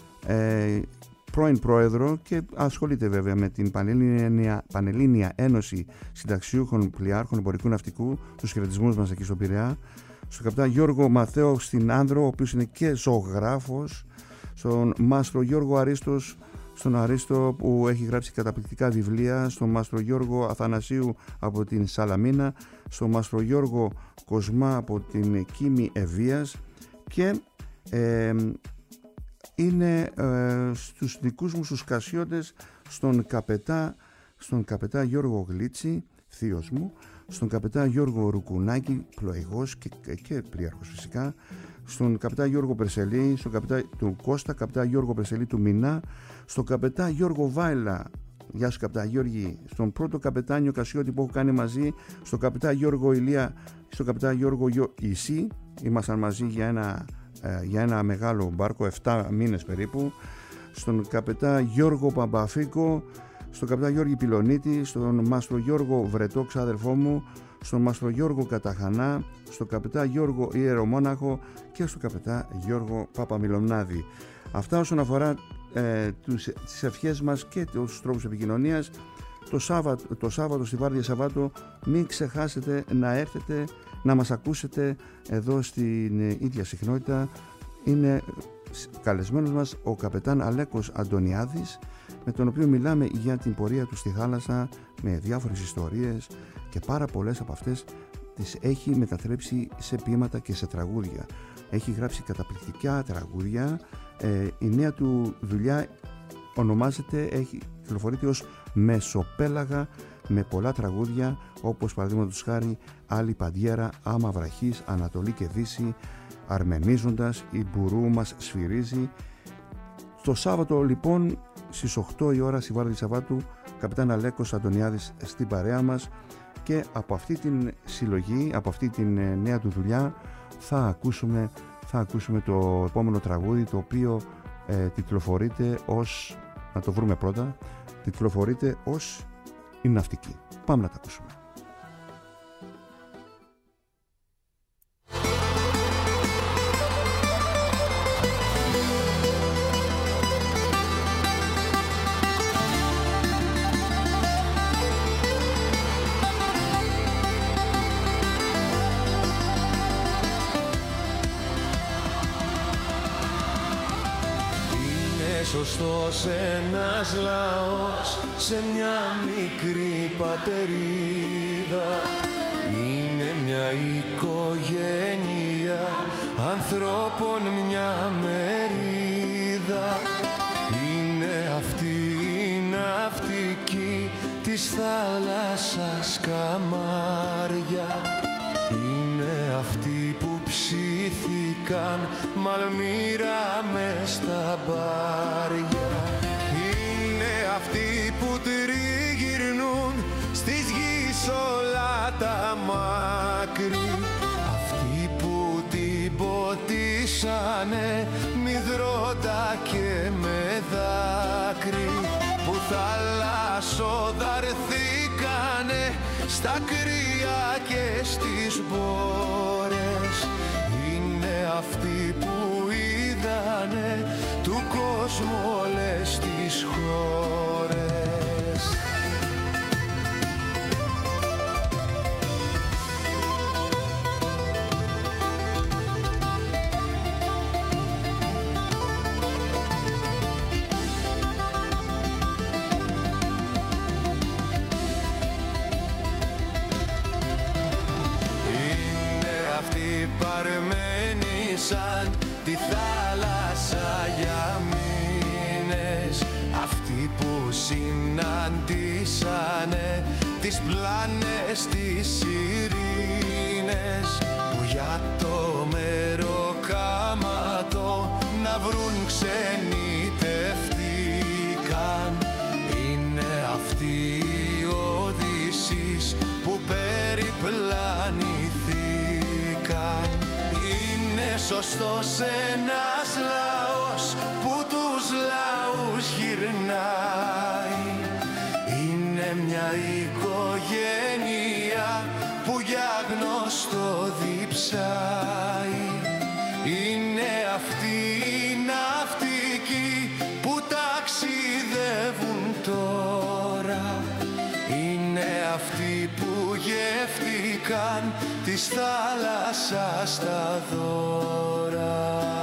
ε, πρώην πρόεδρο, και ασχολείται βέβαια με την Πανελλήνια, Πανελλήνια Ένωση Συνταξιούχων Πλοιάρχων Εμπορικού Ναυτικού, τους χαιρετισμούς μας εκεί στον Πειραιά. Στον καπετά Γιώργο Μαθαίο στην Άνδρο, ο οποίος είναι και ζωγράφος. Στον μάστρο Γιώργο Αρίστος, στον Αρίστο που έχει γράψει καταπληκτικά βιβλία. Στον μάστρο Γιώργο Αθανασίου από την Σαλαμίνα. Στον μάστρο Γιώργο Κοσμά από την Κίμη Ευβίας. Και ε, είναι ε, στους δικούς μου στους Κασιώτες, στον καπετά, στον καπετά Γιώργο Γλίτσι, θείος μου, στον καπετά Γιώργο Ρουκουνάκη, πλοηγός και, και, και πλοίαρχος φυσικά, στον καπετά Γιώργο Περσελή, στον καπετά του Κώστα, καπετά Γιώργο Περσελή του Μινά, στον καπετά Γιώργο Βάιλα, γεια σου καπετά Γιώργη, στον πρώτο καπετάνιο Κασιώτη που έχω κάνει μαζί, στον καπετά Γιώργο Ηλία, στον καπετά Γιώργο Γιο Ισή, ήμασταν μαζί για ένα για ένα μεγάλο μπάρκο, επτά μήνες περίπου. Στον καπετά Γιώργο Παμπαφίκο, στον καπετά Γιώργη Πιλονίτη, στον μάστρο Γιώργο Βρετό, ξάδερφό μου, στον μάστρο Γιώργο Καταχανά, στον καπετά Γιώργο Ιερομόναχο και στον καπετά Γιώργο Παπαμιλονάδη. Αυτά όσον αφορά ε, τους, τις ευχές μας και τους τρόπους επικοινωνίας. Το Σάββατο, το Σάββατο στη Βάρδια Σαββάτου μην ξεχάσετε να έρθετε να μας ακούσετε εδώ στην ίδια συχνότητα. Είναι καλεσμένος μας ο καπετάν Αλέκος Αντωνιάδης, με τον οποίο μιλάμε για την πορεία του στη θάλασσα, με διάφορες ιστορίες, και πάρα πολλές από αυτές τις έχει μετατρέψει σε ποίηματα και σε τραγούδια. Έχει γράψει καταπληκτικά τραγούδια. Ε, η νέα του δουλειά ονομάζεται, έχει κυκλοφορείται ως Μεσοπέλαγα, με πολλά τραγούδια όπως παραδείγματος χάρη Άλλη Παντιέρα, Άμα Βραχής, Ανατολή και Δύση, Αρμενίζοντας, Η Μπουρού μας σφυρίζει. Το Σάββατο λοιπόν στις οκτώ η ώρα στη Βάρδια Σαββάτου, καπετάν Αλέκος Αντωνιάδης στην παρέα μας, και από αυτή την συλλογή, από αυτή την νέα του δουλειά θα ακούσουμε, θα ακούσουμε το επόμενο τραγούδι, το οποίο ε, τιτλοφορείται ως, να το βρούμε πρώτα, τιτλοφορείται ως Η Ναυτική. Πάμε να τα ακούσουμε. σωστός ένας λαός σε μια μικρή πατερίδα. Είναι μια οικογένεια ανθρώπων, μια μερίδα. Είναι αυτή η ναυτική της θάλασσας καμάρια. Είναι αυτοί που ψήθηκαν μαλμύρα μες στα μπάρια. Είναι αυτοί που τριγυρνούν στις γης όλα τα μάκρυ. Αυτοί που την ποτίσανε μυδρώντα και με δάκρυ. Που θαλασσοδαρθήκανε στα κρύα και στις μπόρες. Είναι αυτοί που είδανε του κόσμου όλες τις χώρες. Παρμένοι σαν τη θάλασσα για μήνες. Αυτοί που συναντήσανε τις πλάνες, τις ειρήνες. Που για το μεροκάματο να βρουν ξενιτευτήκαν. Είναι αυτοί οι Οδύσσης που περιπλανηθήκαν. Είναι σωστός ένας λαός που τους λαούς γυρνάει. Είναι μια οικογένεια που για γνωστό διψάει. Είναι αυτοί οι ναυτικοί που ταξιδεύουν τώρα. Είναι αυτοί που γεύτηκαν της θάλασσας τα δώρα.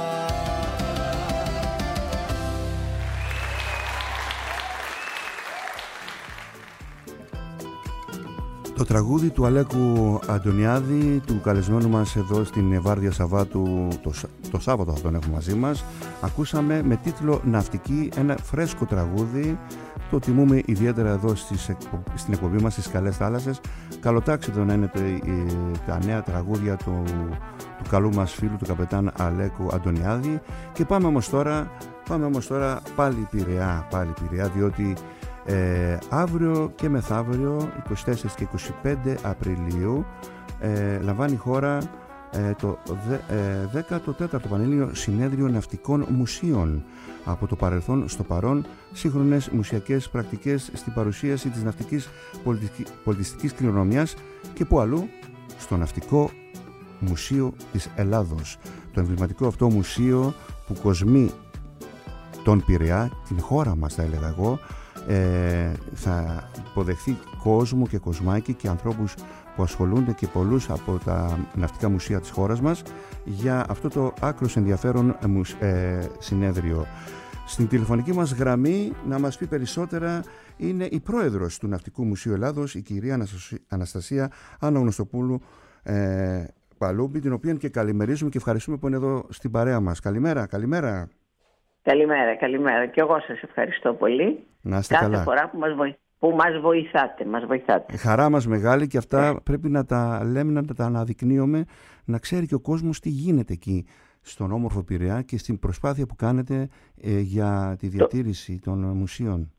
Το τραγούδι του Αλέκου Αντωνιάδη, του καλεσμένου μας εδώ στην Βάρδια Σαββάτου, το, το Σάββατο θα τον έχουμε μαζί μας, ακούσαμε με τίτλο «Ναυτική», ένα φρέσκο τραγούδι. Το τιμούμε ιδιαίτερα εδώ στις, στην εκπομπή μας στις Καλές Θάλασσες. Καλοτάξιδο να είναι τα νέα τραγούδια του, του καλού μας φίλου, του καπετάν Αλέκου Αντωνιάδη. Και πάμε όμως τώρα, πάμε όμως τώρα πάλι Πειραιά, πάλι Πειραιά, διότι ε, αύριο και μεθαύριο, είκοσι τέσσερις και είκοσι πέντε Απριλίου, ε, λαμβάνει η χώρα ε, το ε, δέκατο τέταρτο Πανελλήνιο Συνέδριο Ναυτικών Μουσείων. Από το παρελθόν στο παρόν, σύγχρονες μουσιακές πρακτικές στην παρουσίαση της ναυτικής πολιτιστικής κληρονομιάς και που αλλού, στο Ναυτικό Μουσείο της Ελλάδος. Το εμβληματικό αυτό μουσείο που κοσμεί τον Πειραιά, την χώρα μας θα έλεγα εγώ, ε, θα υποδεχθεί κόσμο και κοσμάκι και ανθρώπους που ασχολούνται και πολλούς από τα ναυτικά μουσεία της χώρας μας για αυτό το άκρως ενδιαφέρον ε, συνέδριο. Στην τηλεφωνική μας γραμμή να μας πει περισσότερα είναι η πρόεδρος του Ναυτικού Μουσείου Ελλάδος, η κυρία Αναστασία Αναγνωστοπούλου ε, Παλούμπη, την οποία και καλημερίζουμε και ευχαριστούμε που είναι εδώ στην παρέα μας. Καλημέρα, καλημέρα. Καλημέρα, καλημέρα. Και εγώ σας ευχαριστώ πολύ. Να είστε κάθε καλά. φορά που μας, βοη... που μας βοηθάτε, μας βοηθάτε. Χαρά μας μεγάλη και αυτά yeah. πρέπει να τα λέμε, να τα αναδεικνύουμε, να ξέρει και ο κόσμος τι γίνεται εκεί στον όμορφο Πειραιά και στην προσπάθεια που κάνετε ε, για τη διατήρηση το... των μουσείων.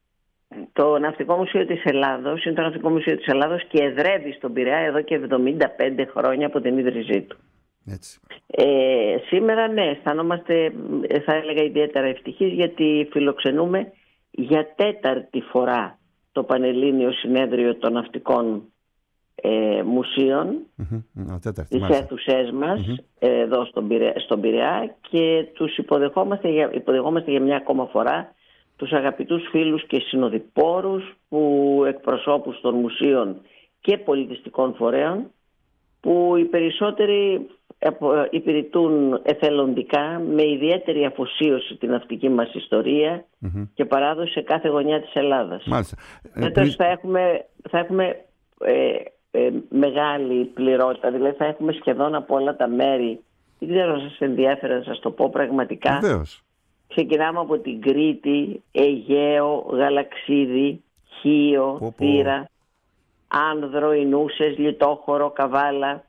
Το Ναυτικό Μουσείο της Ελλάδος είναι το Ναυτικό Μουσείο της Ελλάδος και εδρεύει στον Πειραιά εδώ και εβδομήντα πέντε χρόνια από την ίδρυσή του. Έτσι. Ε, σήμερα ναι, αισθανόμαστε, θα έλεγα, ιδιαίτερα ευτυχείς γιατί φιλοξενούμε για τέταρτη φορά το Πανελλήνιο Συνέδριο των Ναυτικών ε, Μουσείων mm-hmm. στις αίθουσές μας mm-hmm. εδώ στον Πειραιά, στον Πειραιά και τους υποδεχόμαστε για, υποδεχόμαστε για μια ακόμα φορά τους αγαπητούς φίλους και συνοδοιπόρους που εκπροσώπους των μουσείων και πολιτιστικών φορέων που οι περισσότεροι υπηρετούν εθελοντικά με ιδιαίτερη αφοσίωση την ναυτική μας ιστορία mm-hmm. και παράδοση σε κάθε γωνιά της Ελλάδας. Μάλιστα. Έτος θα έχουμε, θα έχουμε ε, ε, μεγάλη πληρότητα, δηλαδή θα έχουμε σχεδόν από όλα τα μέρη. Δεν ξέρω αν σας ενδιαφέρει να σας το πω πραγματικά. Βεβαίως. Ξεκινάμε από την Κρήτη, Αιγαίο, Γαλαξίδη, Χίο, Θήρα, Άνδρο, Ινούσες, Λιτόχωρο, Καβάλα,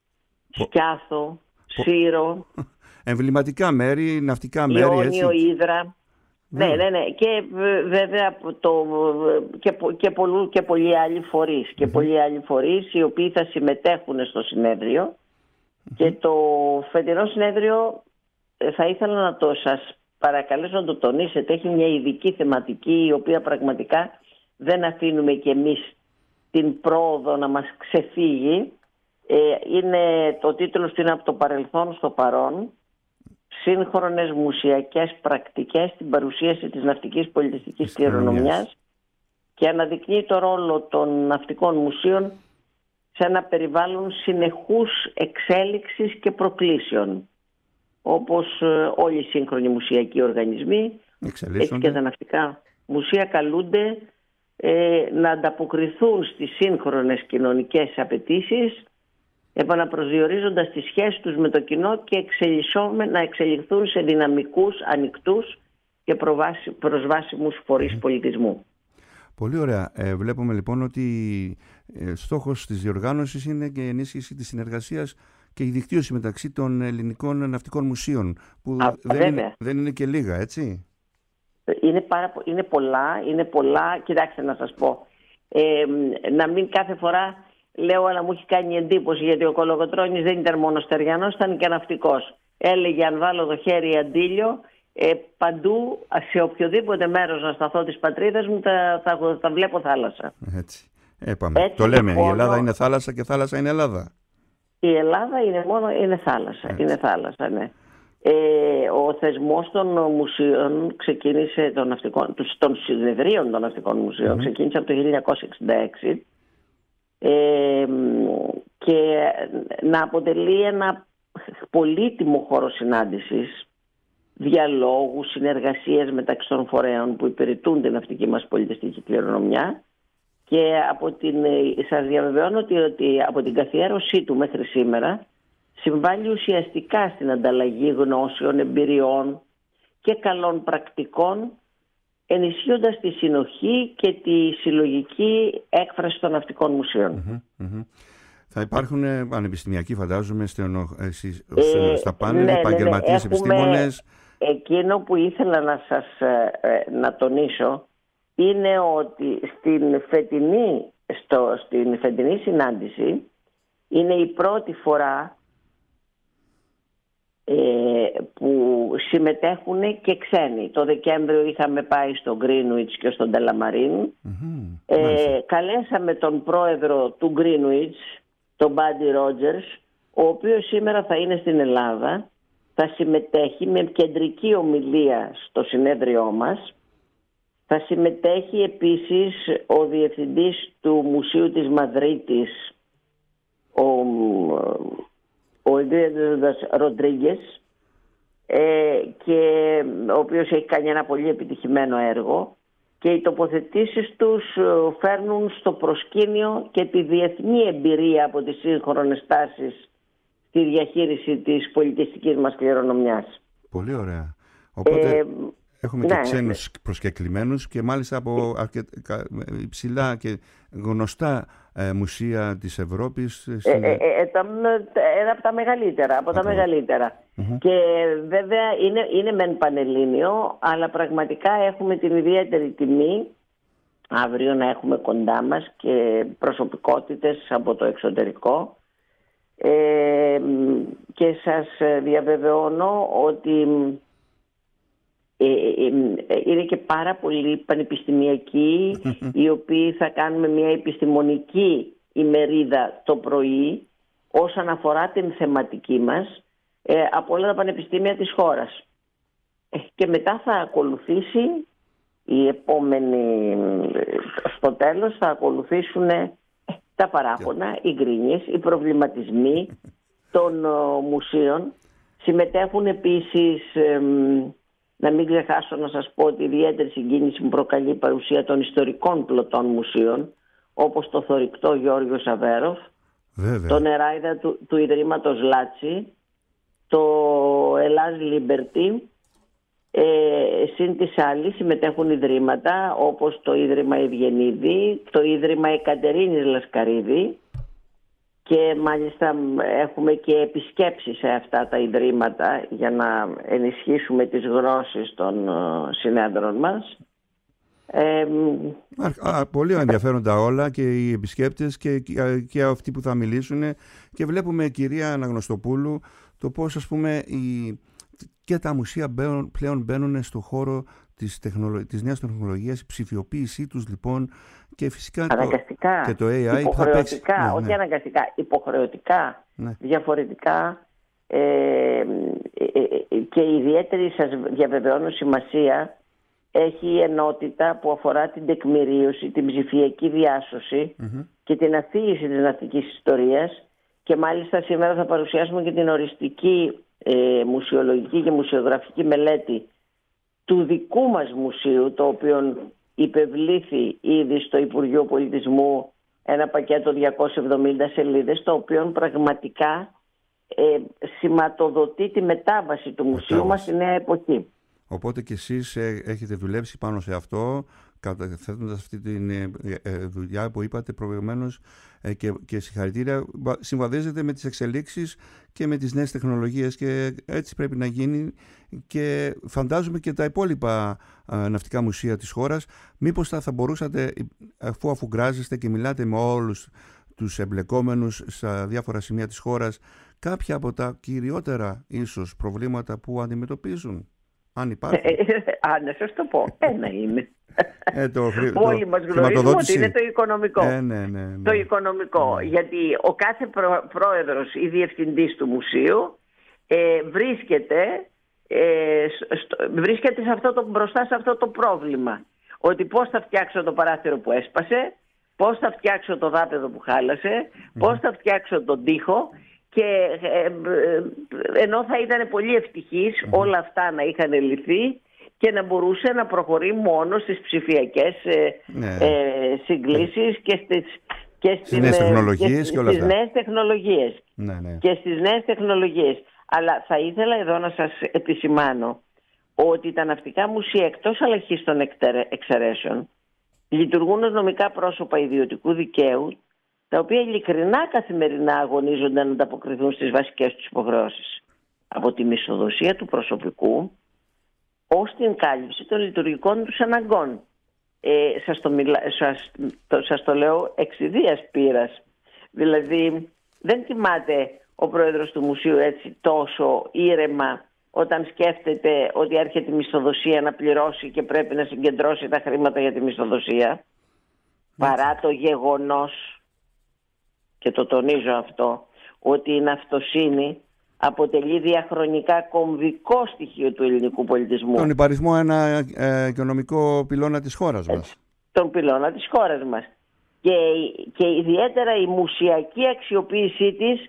Σκιάθο, Σύρο. Εμβληματικά μέρη, ναυτικά μέρη. Ιόνιο, Ύδρα. Ναι, ναι, ναι, ναι. Και βέβαια το, και, και, πολλού, και πολλοί άλλοι φορείς. Mm-hmm. Και πολλοί άλλοι φορείς οι οποίοι θα συμμετέχουν στο συνέδριο. Mm-hmm. Και το φετινό συνέδριο θα ήθελα να το σας παρακαλέσω να το τονίσετε. Έχει μια ειδική θεματική η οποία πραγματικά δεν αφήνουμε κι εμείς την πρόοδο να μας ξεφύγει. Είναι, το τίτλος του είναι «Από το παρελθόν στο παρόν. Σύγχρονες μουσιακές πρακτικές στην παρουσίαση της ναυτικής πολιτιστικής κληρονομιάς» και αναδεικνύει το ρόλο των ναυτικών μουσείων σε ένα περιβάλλον συνεχούς εξέλιξης και προκλήσεων. Όπως όλοι οι σύγχρονοι μουσιακοί οργανισμοί, έτσι και τα ναυτικά μουσεία καλούνται ε, να ανταποκριθούν στις σύγχρονες κοινωνικές απαιτήσεις, επαναπροσδιορίζοντας τις σχέσεις τους με το κοινό και να εξελιχθούν σε δυναμικούς, ανοιχτούς και προσβάσιμους φορείς mm-hmm. πολιτισμού. Πολύ ωραία. Ε, βλέπουμε λοιπόν ότι ε, στόχος της διοργάνωσης είναι και η ενίσχυση της συνεργασίας και η δικτύωση μεταξύ των ελληνικών ναυτικών μουσείων, που Α, δεν, είναι, δεν είναι και λίγα, έτσι. Είναι, πάρα, είναι πολλά, είναι πολλά. Κοιτάξτε να σας πω, ε, να μην κάθε φορά λέω, αλλά μου έχει κάνει εντύπωση, γιατί ο Κολογοτρώνης δεν ήταν μόνο στεριανός, ήταν και ναυτικός. Έλεγε, αν βάλω το χέρι αντίλιο, ε, παντού, σε οποιοδήποτε μέρος να σταθώ της πατρίδας μου, θα, θα, θα βλέπω θάλασσα. Έτσι. Έπαμε. Έτσι, το λέμε, λοιπόν, η Ελλάδα είναι θάλασσα και θάλασσα είναι Ελλάδα. Η Ελλάδα είναι μόνο είναι θάλασσα. Έτσι. Είναι θάλασσα, ναι. Ε, ο θεσμός των μουσείων ξεκίνησε, των, ναυτικών, των συνεδρίων των ναυτικών μουσείων, mm-hmm. ξεκίνησε από το χίλια εννιακόσια εξήντα έξι. Ε, και να αποτελεί ένα πολύτιμο χώρο συνάντησης, διαλόγου, συνεργασίες μεταξύ των φορέων που υπηρετούν την ναυτική μας πολιτιστική κληρονομιά, και από την, σας διαβεβαιώνω ότι, ότι από την καθιέρωσή του μέχρι σήμερα συμβάλλει ουσιαστικά στην ανταλλαγή γνώσεων, εμπειριών και καλών πρακτικών, ενισχύοντας τη συνοχή και τη συλλογική έκφραση των ναυτικών μουσείων. Mm-hmm, mm-hmm. Θα υπάρχουν πανεπιστημιακοί, φαντάζομαι, στενο, εσείς, ε, στα πάνελ, ναι, επαγγελματίες ναι, ναι. επιστήμονες. Εκείνο που ήθελα να σας ε, να τονίσω είναι ότι στην φετινή, στο, στην φετινή συνάντηση είναι η πρώτη φορά που συμμετέχουν και ξένοι. Το Δεκέμβριο είχαμε πάει στο Greenwich και στον Τελαμαρίν. Mm-hmm. Ε, καλέσαμε τον πρόεδρο του Greenwich, τον Buddy Rogers, ο οποίος σήμερα θα είναι στην Ελλάδα, θα συμμετέχει με κεντρική ομιλία στο συνέδριό μας. Θα συμμετέχει επίσης ο διευθυντής του Μουσείου της Μαδρίτης, ο ο Ιγκρέντος Ροντρίγκες, ε, και ο οποίος έχει κάνει ένα πολύ επιτυχημένο έργο, και οι τοποθετήσεις τους φέρνουν στο προσκήνιο και τη διεθνή εμπειρία από τις σύγχρονες τάσεις στη διαχείριση της πολιτιστικής μας κληρονομιάς. Πολύ ωραία. Οπότε ε, έχουμε ναι, και ξένους προσκεκλημένους και μάλιστα από αρκετά υψηλά και γνωστά ε, μουσεία της Ευρώπης. Ε, ε, ε, τα, ένα από τα μεγαλύτερα. Από τα μεγαλύτερα. Mm-hmm. Και βέβαια είναι, είναι μεν πανελλήνιο, αλλά πραγματικά έχουμε την ιδιαίτερη τιμή αύριο να έχουμε κοντά μας και προσωπικότητες από το εξωτερικό. Ε, και σας διαβεβαιώνω ότι είναι και πάρα πολλοί πανεπιστημιακοί οι οποίοι θα κάνουμε μια επιστημονική ημερίδα το πρωί όσον αφορά την θεματική μας από όλα τα πανεπιστήμια της χώρας. Και μετά θα ακολουθήσει η επόμενη, στο τέλος θα ακολουθήσουν τα παράπονα, οι γκρίνιες, οι προβληματισμοί των ο, μουσείων. Συμμετέχουν επίσης, ε, να μην ξεχάσω να σας πω ότι ιδιαίτερη συγκίνηση μου προκαλεί η παρουσία των ιστορικών πλωτών μουσείων, όπως το θωρηκτό Γιώργιο Σαβέροφ, Βέβαια. το νεράιδα του, του Ιδρύματος Λάτσι, το Ελλάς Λίμπερτι. Ε, συν της άλλης συμμετέχουν ιδρύματα όπως το Ίδρυμα Ευγενίδη, το Ίδρυμα Εκατερίνης Λασκαρίδη, και μάλιστα έχουμε και επισκέψεις σε αυτά τα ιδρύματα για να ενισχύσουμε τις γνώσεις των συνέδρων μας. Ε, Α, πολύ ενδιαφέροντα όλα και οι επισκέπτες και, και αυτοί που θα μιλήσουν, και βλέπουμε, κυρία Αναγνωστοπούλου, το πώς, ας πούμε, οι, και τα μουσεία μπαίνουν, πλέον μπαίνουν στο χώρο της, τεχνολο... της νέας τεχνολογίας, η ψηφιοποίησή τους λοιπόν, και φυσικά αναγκαστικά, το, και το έι άι υποχρεωτικά, που θα παίξει, ναι, όχι ναι. αναγκαστικά, υποχρεωτικά, ναι. διαφορετικά, ε, ε, ε, και η ιδιαίτερη, σας διαβεβαιώνω, σημασία έχει η ενότητα που αφορά την τεκμηρίωση, την ψηφιακή διάσωση mm-hmm. και την αφήγηση της ναυτικής ιστορίας, και μάλιστα σήμερα θα παρουσιάσουμε και την οριστική ε, μουσιολογική και μουσιογραφική μελέτη του δικού μας μουσείου, το οποίο υπευλήθη ήδη στο Υπουργείο Πολιτισμού ένα πακέτο διακόσιες εβδομήντα σελίδες, το οποίο πραγματικά ε, σηματοδοτεί τη μετάβαση του μουσείου μετάβαση. μας στη νέα εποχή. Οπότε και εσείς έχετε δουλέψει πάνω σε αυτό, καταθέτοντας αυτή τη δουλειά που είπατε προηγουμένως, και, και συγχαρητήρια. Συμβαδίζεται με τις εξελίξεις και με τις νέες τεχνολογίες, και έτσι πρέπει να γίνει, και φαντάζομαι και τα υπόλοιπα ναυτικά μουσεία της χώρας. Μήπως θα, θα μπορούσατε, αφού αφουγκράζεστε και μιλάτε με όλους τους εμπλεκόμενους στα διάφορα σημεία της χώρας, κάποια από τα κυριότερα ίσως προβλήματα που αντιμετωπίζουν, αν υπάρχει. Α, να σας το πω. Ένα είναι. Ε, το, το, Όλοι μας γνωρίζουμε ότι είναι το οικονομικό. Ε, ναι, ναι, ναι. Το οικονομικό. Ναι. Γιατί ο κάθε προ, πρόεδρος ή διευθυντής του μουσείου ε, βρίσκεται, ε, στο, βρίσκεται σε αυτό το, μπροστά σε αυτό το πρόβλημα. Ότι πώς θα φτιάξω το παράθυρο που έσπασε, πώς θα φτιάξω το δάπεδο που χάλασε, mm. πώς θα φτιάξω τον τοίχο. Και ε, ε, ενώ θα ήταν πολύ ευτυχής mm. όλα αυτά να είχαν λυθεί και να μπορούσε να προχωρεί μόνο στις ψηφιακές ε, ναι. ε, συγκλήσεις mm. και στις, και στις νέες τεχνολογίες και, και όλα στις αυτά. νέες τεχνολογίες. Ναι, ναι. Και στις νέες τεχνολογίες. Αλλά θα ήθελα εδώ να σας επισημάνω ότι τα ναυτικά μουσεία, εκτός αλλαχίστων εξαιρέσεων, λειτουργούν ως νομικά πρόσωπα ιδιωτικού δικαίου, τα οποία ειλικρινά καθημερινά αγωνίζονται να ανταποκριθούν στις βασικές τους υποχρεώσεις. Από τη μισθοδοσία του προσωπικού ως την κάλυψη των λειτουργικών τους αναγκών. Ε, σας, το μιλά, σας, το, σας το λέω εξ ιδίας πείρας. Δηλαδή δεν θυμάται ο πρόεδρος του μουσείου έτσι τόσο ήρεμα όταν σκέφτεται ότι έρχεται η μισθοδοσία να πληρώσει και πρέπει να συγκεντρώσει τα χρήματα για τη μισθοδοσία, παρά το γεγονός, και το τονίζω αυτό, ότι η ναυτοσύνη αποτελεί διαχρονικά κομβικό στοιχείο του ελληνικού πολιτισμού. Τον υπαριθμό ένα ε, οικονομικό πυλώνα της χώρας μας. Έτσι, τον πυλώνα της χώρας μας. Και, και ιδιαίτερα η μουσιακή αξιοποίησή της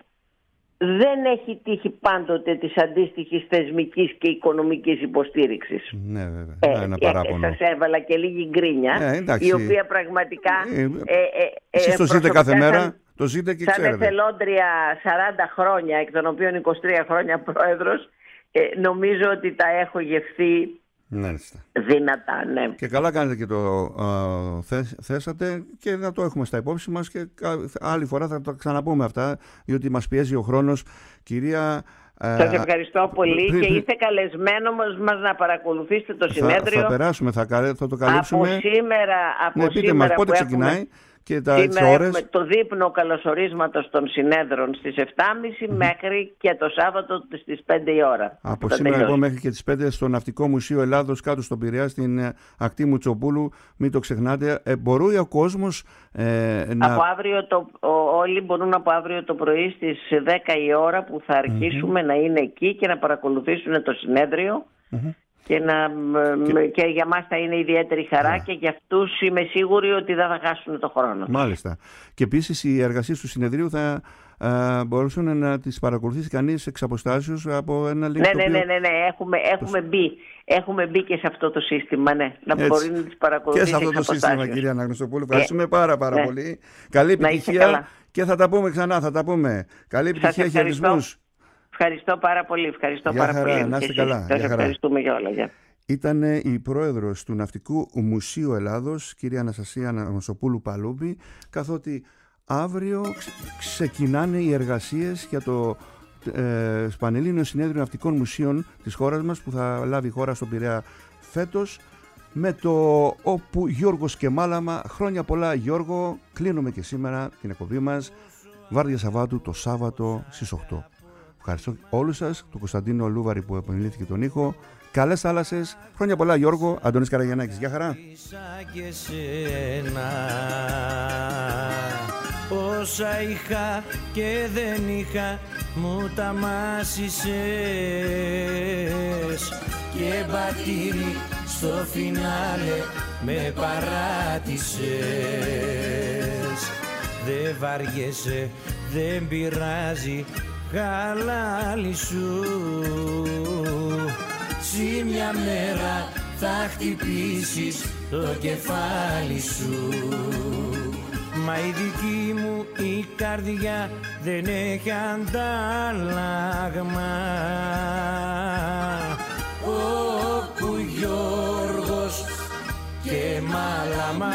δεν έχει τύχει πάντοτε της αντίστοιχης θεσμικής και οικονομικής υποστήριξης. Ναι, βέβαια. Ε, ένα ε, παράπονο. σας έβαλα και λίγη γκρίνια, ε, η οποία πραγματικά... Ε, ε, ε, εσείς το ζείτε κάθε μέρα, το ζείτε και σαν ξέρετε. Σαν εθελόντρια σαράντα χρόνια, εκ των οποίων είκοσι τρία χρόνια πρόεδρος, ε, νομίζω ότι τα έχω γευθεί ναι, δυνατά. Ναι. Και καλά κάνετε και το α, θέσ, θέσατε, και να το έχουμε στα υπόψη μας, και άλλη φορά θα το ξαναπούμε αυτά, διότι μας πιέζει ο χρόνος. Κυρία... Σας ευχαριστώ πολύ πριν, και είστε καλεσμένο μας να παρακολουθήσετε το συνέδριο. Θα, θα περάσουμε, θα, θα το καλύψουμε. Από σήμερα, από ναι, πείτε σήμερα μας πότε που ξεκινάει. Έχουμε... Και τα σήμερα ώρες. Έχουμε το δείπνο καλωσορίσματος των συνέδρων στις επτά και μισή mm-hmm. μέχρι και το Σάββατο στις πέντε η ώρα. Από σήμερα λοιπόν μέχρι και τις πέντε στο Ναυτικό Μουσείο Ελλάδος κάτω στον Πειραιά, στην ακτή Μουτσοπούλου. Μην το ξεχνάτε. Ε, μπορεί ο κόσμος ε, να... Από αύριο το, ο, όλοι μπορούν από αύριο το πρωί στις δέκα η ώρα που θα αρχίσουμε mm-hmm. να είναι εκεί και να παρακολουθήσουν το συνέδριο. Mm-hmm. Και, να, και... και για μας θα είναι ιδιαίτερη χαρά yeah. και για αυτούς είμαι σίγουρη ότι δεν θα χάσουν το χρόνο. Μάλιστα. Και επίσης οι εργασίες του συνεδρίου θα α, μπορούσαν να τις παρακολουθήσει κανείς εξ αποστάσεως από ένα link. Ναι, ναι, οποίο... ναι, ναι, ναι, έχουμε, έχουμε, μπει, έχουμε μπει και σε αυτό το σύστημα, ναι, να έτσι. Μπορεί να τις παρακολουθήσει. Και σε αυτό το σύστημα, κυρία Αναγνωστοπούλου. Ευχαριστούμε yeah. πάρα, πάρα ναι. πολύ. Καλή επιτυχία και θα τα πούμε ξανά, θα τα πούμε. Καλή επιτυχία, χαιρετισμούς. Ευχαριστώ πάρα πολύ. Ευχαριστώ για πάρα χαρά, πολύ. Να είστε καλά. Σας ευχαριστούμε για όλα. Για. Ήταν η πρόεδρος του Ναυτικού Μουσείου Ελλάδος, κυρία Αναστασία Αναγνωστοπούλου Παλούμπη, καθότι αύριο ξεκινάνε οι εργασίες για το ε, Πανελλήνιο Συνέδριο Ναυτικών Μουσείων της χώρας μας, που θα λάβει η χώρα στον Πειραιά φέτος, με το όπου Γιώργος και Μάλαμα. Χρόνια πολλά, Γιώργο. Κλείνουμε και σήμερα την εκπομπή μας, Βάρδια Σαββάτου, το Σάββατο στις οκτώ. Ευχαριστώ όλους σας, τον Κωνσταντίνο Λούβαρη που επιμελήθηκε τον ήχο. Καλές θάλασσες. Χρόνια πολλά, Γιώργο. Αντώνης Καραγιαννάκης. Γεια χαρά. Όσα είχα και δεν είχα μου τα μάσησες, και μπατήρι στο φινάλε με παράτησες. Δεν βαριέσαι, δεν πειράζει, χαλάλι σου. Συ μια μέρα θα χτυπήσεις το κεφάλι σου. Μα η δική μου η καρδιά δεν έχει αντάλλαγμα. Όπου Γιώργος και Μάλαμα.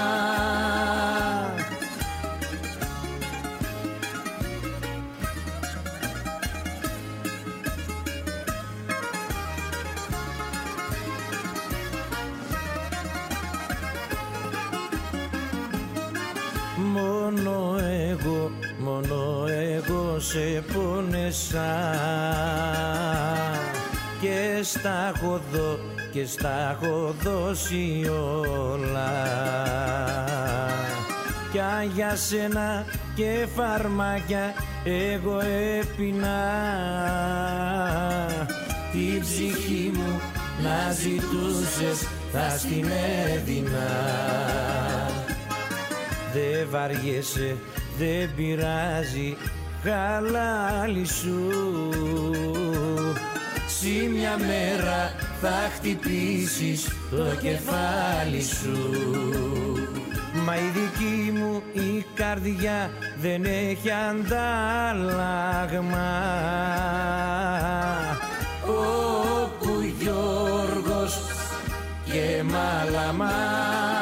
Μόνο εγώ, μόνο εγώ σε πόνεσα, και στα έχω δω, και στα έχω δώσει όλα. Κι αν για σένα και φαρμάκια εγώ έπινα, την ψυχή μου να ζητούσες θα στην έδινα. Δε βαριέσαι, δεν πειράζει, χαλάλι σου. Συ μια μέρα θα χτυπήσεις το κεφάλι σου. Μα η δική μου η καρδιά δεν έχει αντάλλαγμα. Όπου Γιώργος και Μάλαμα.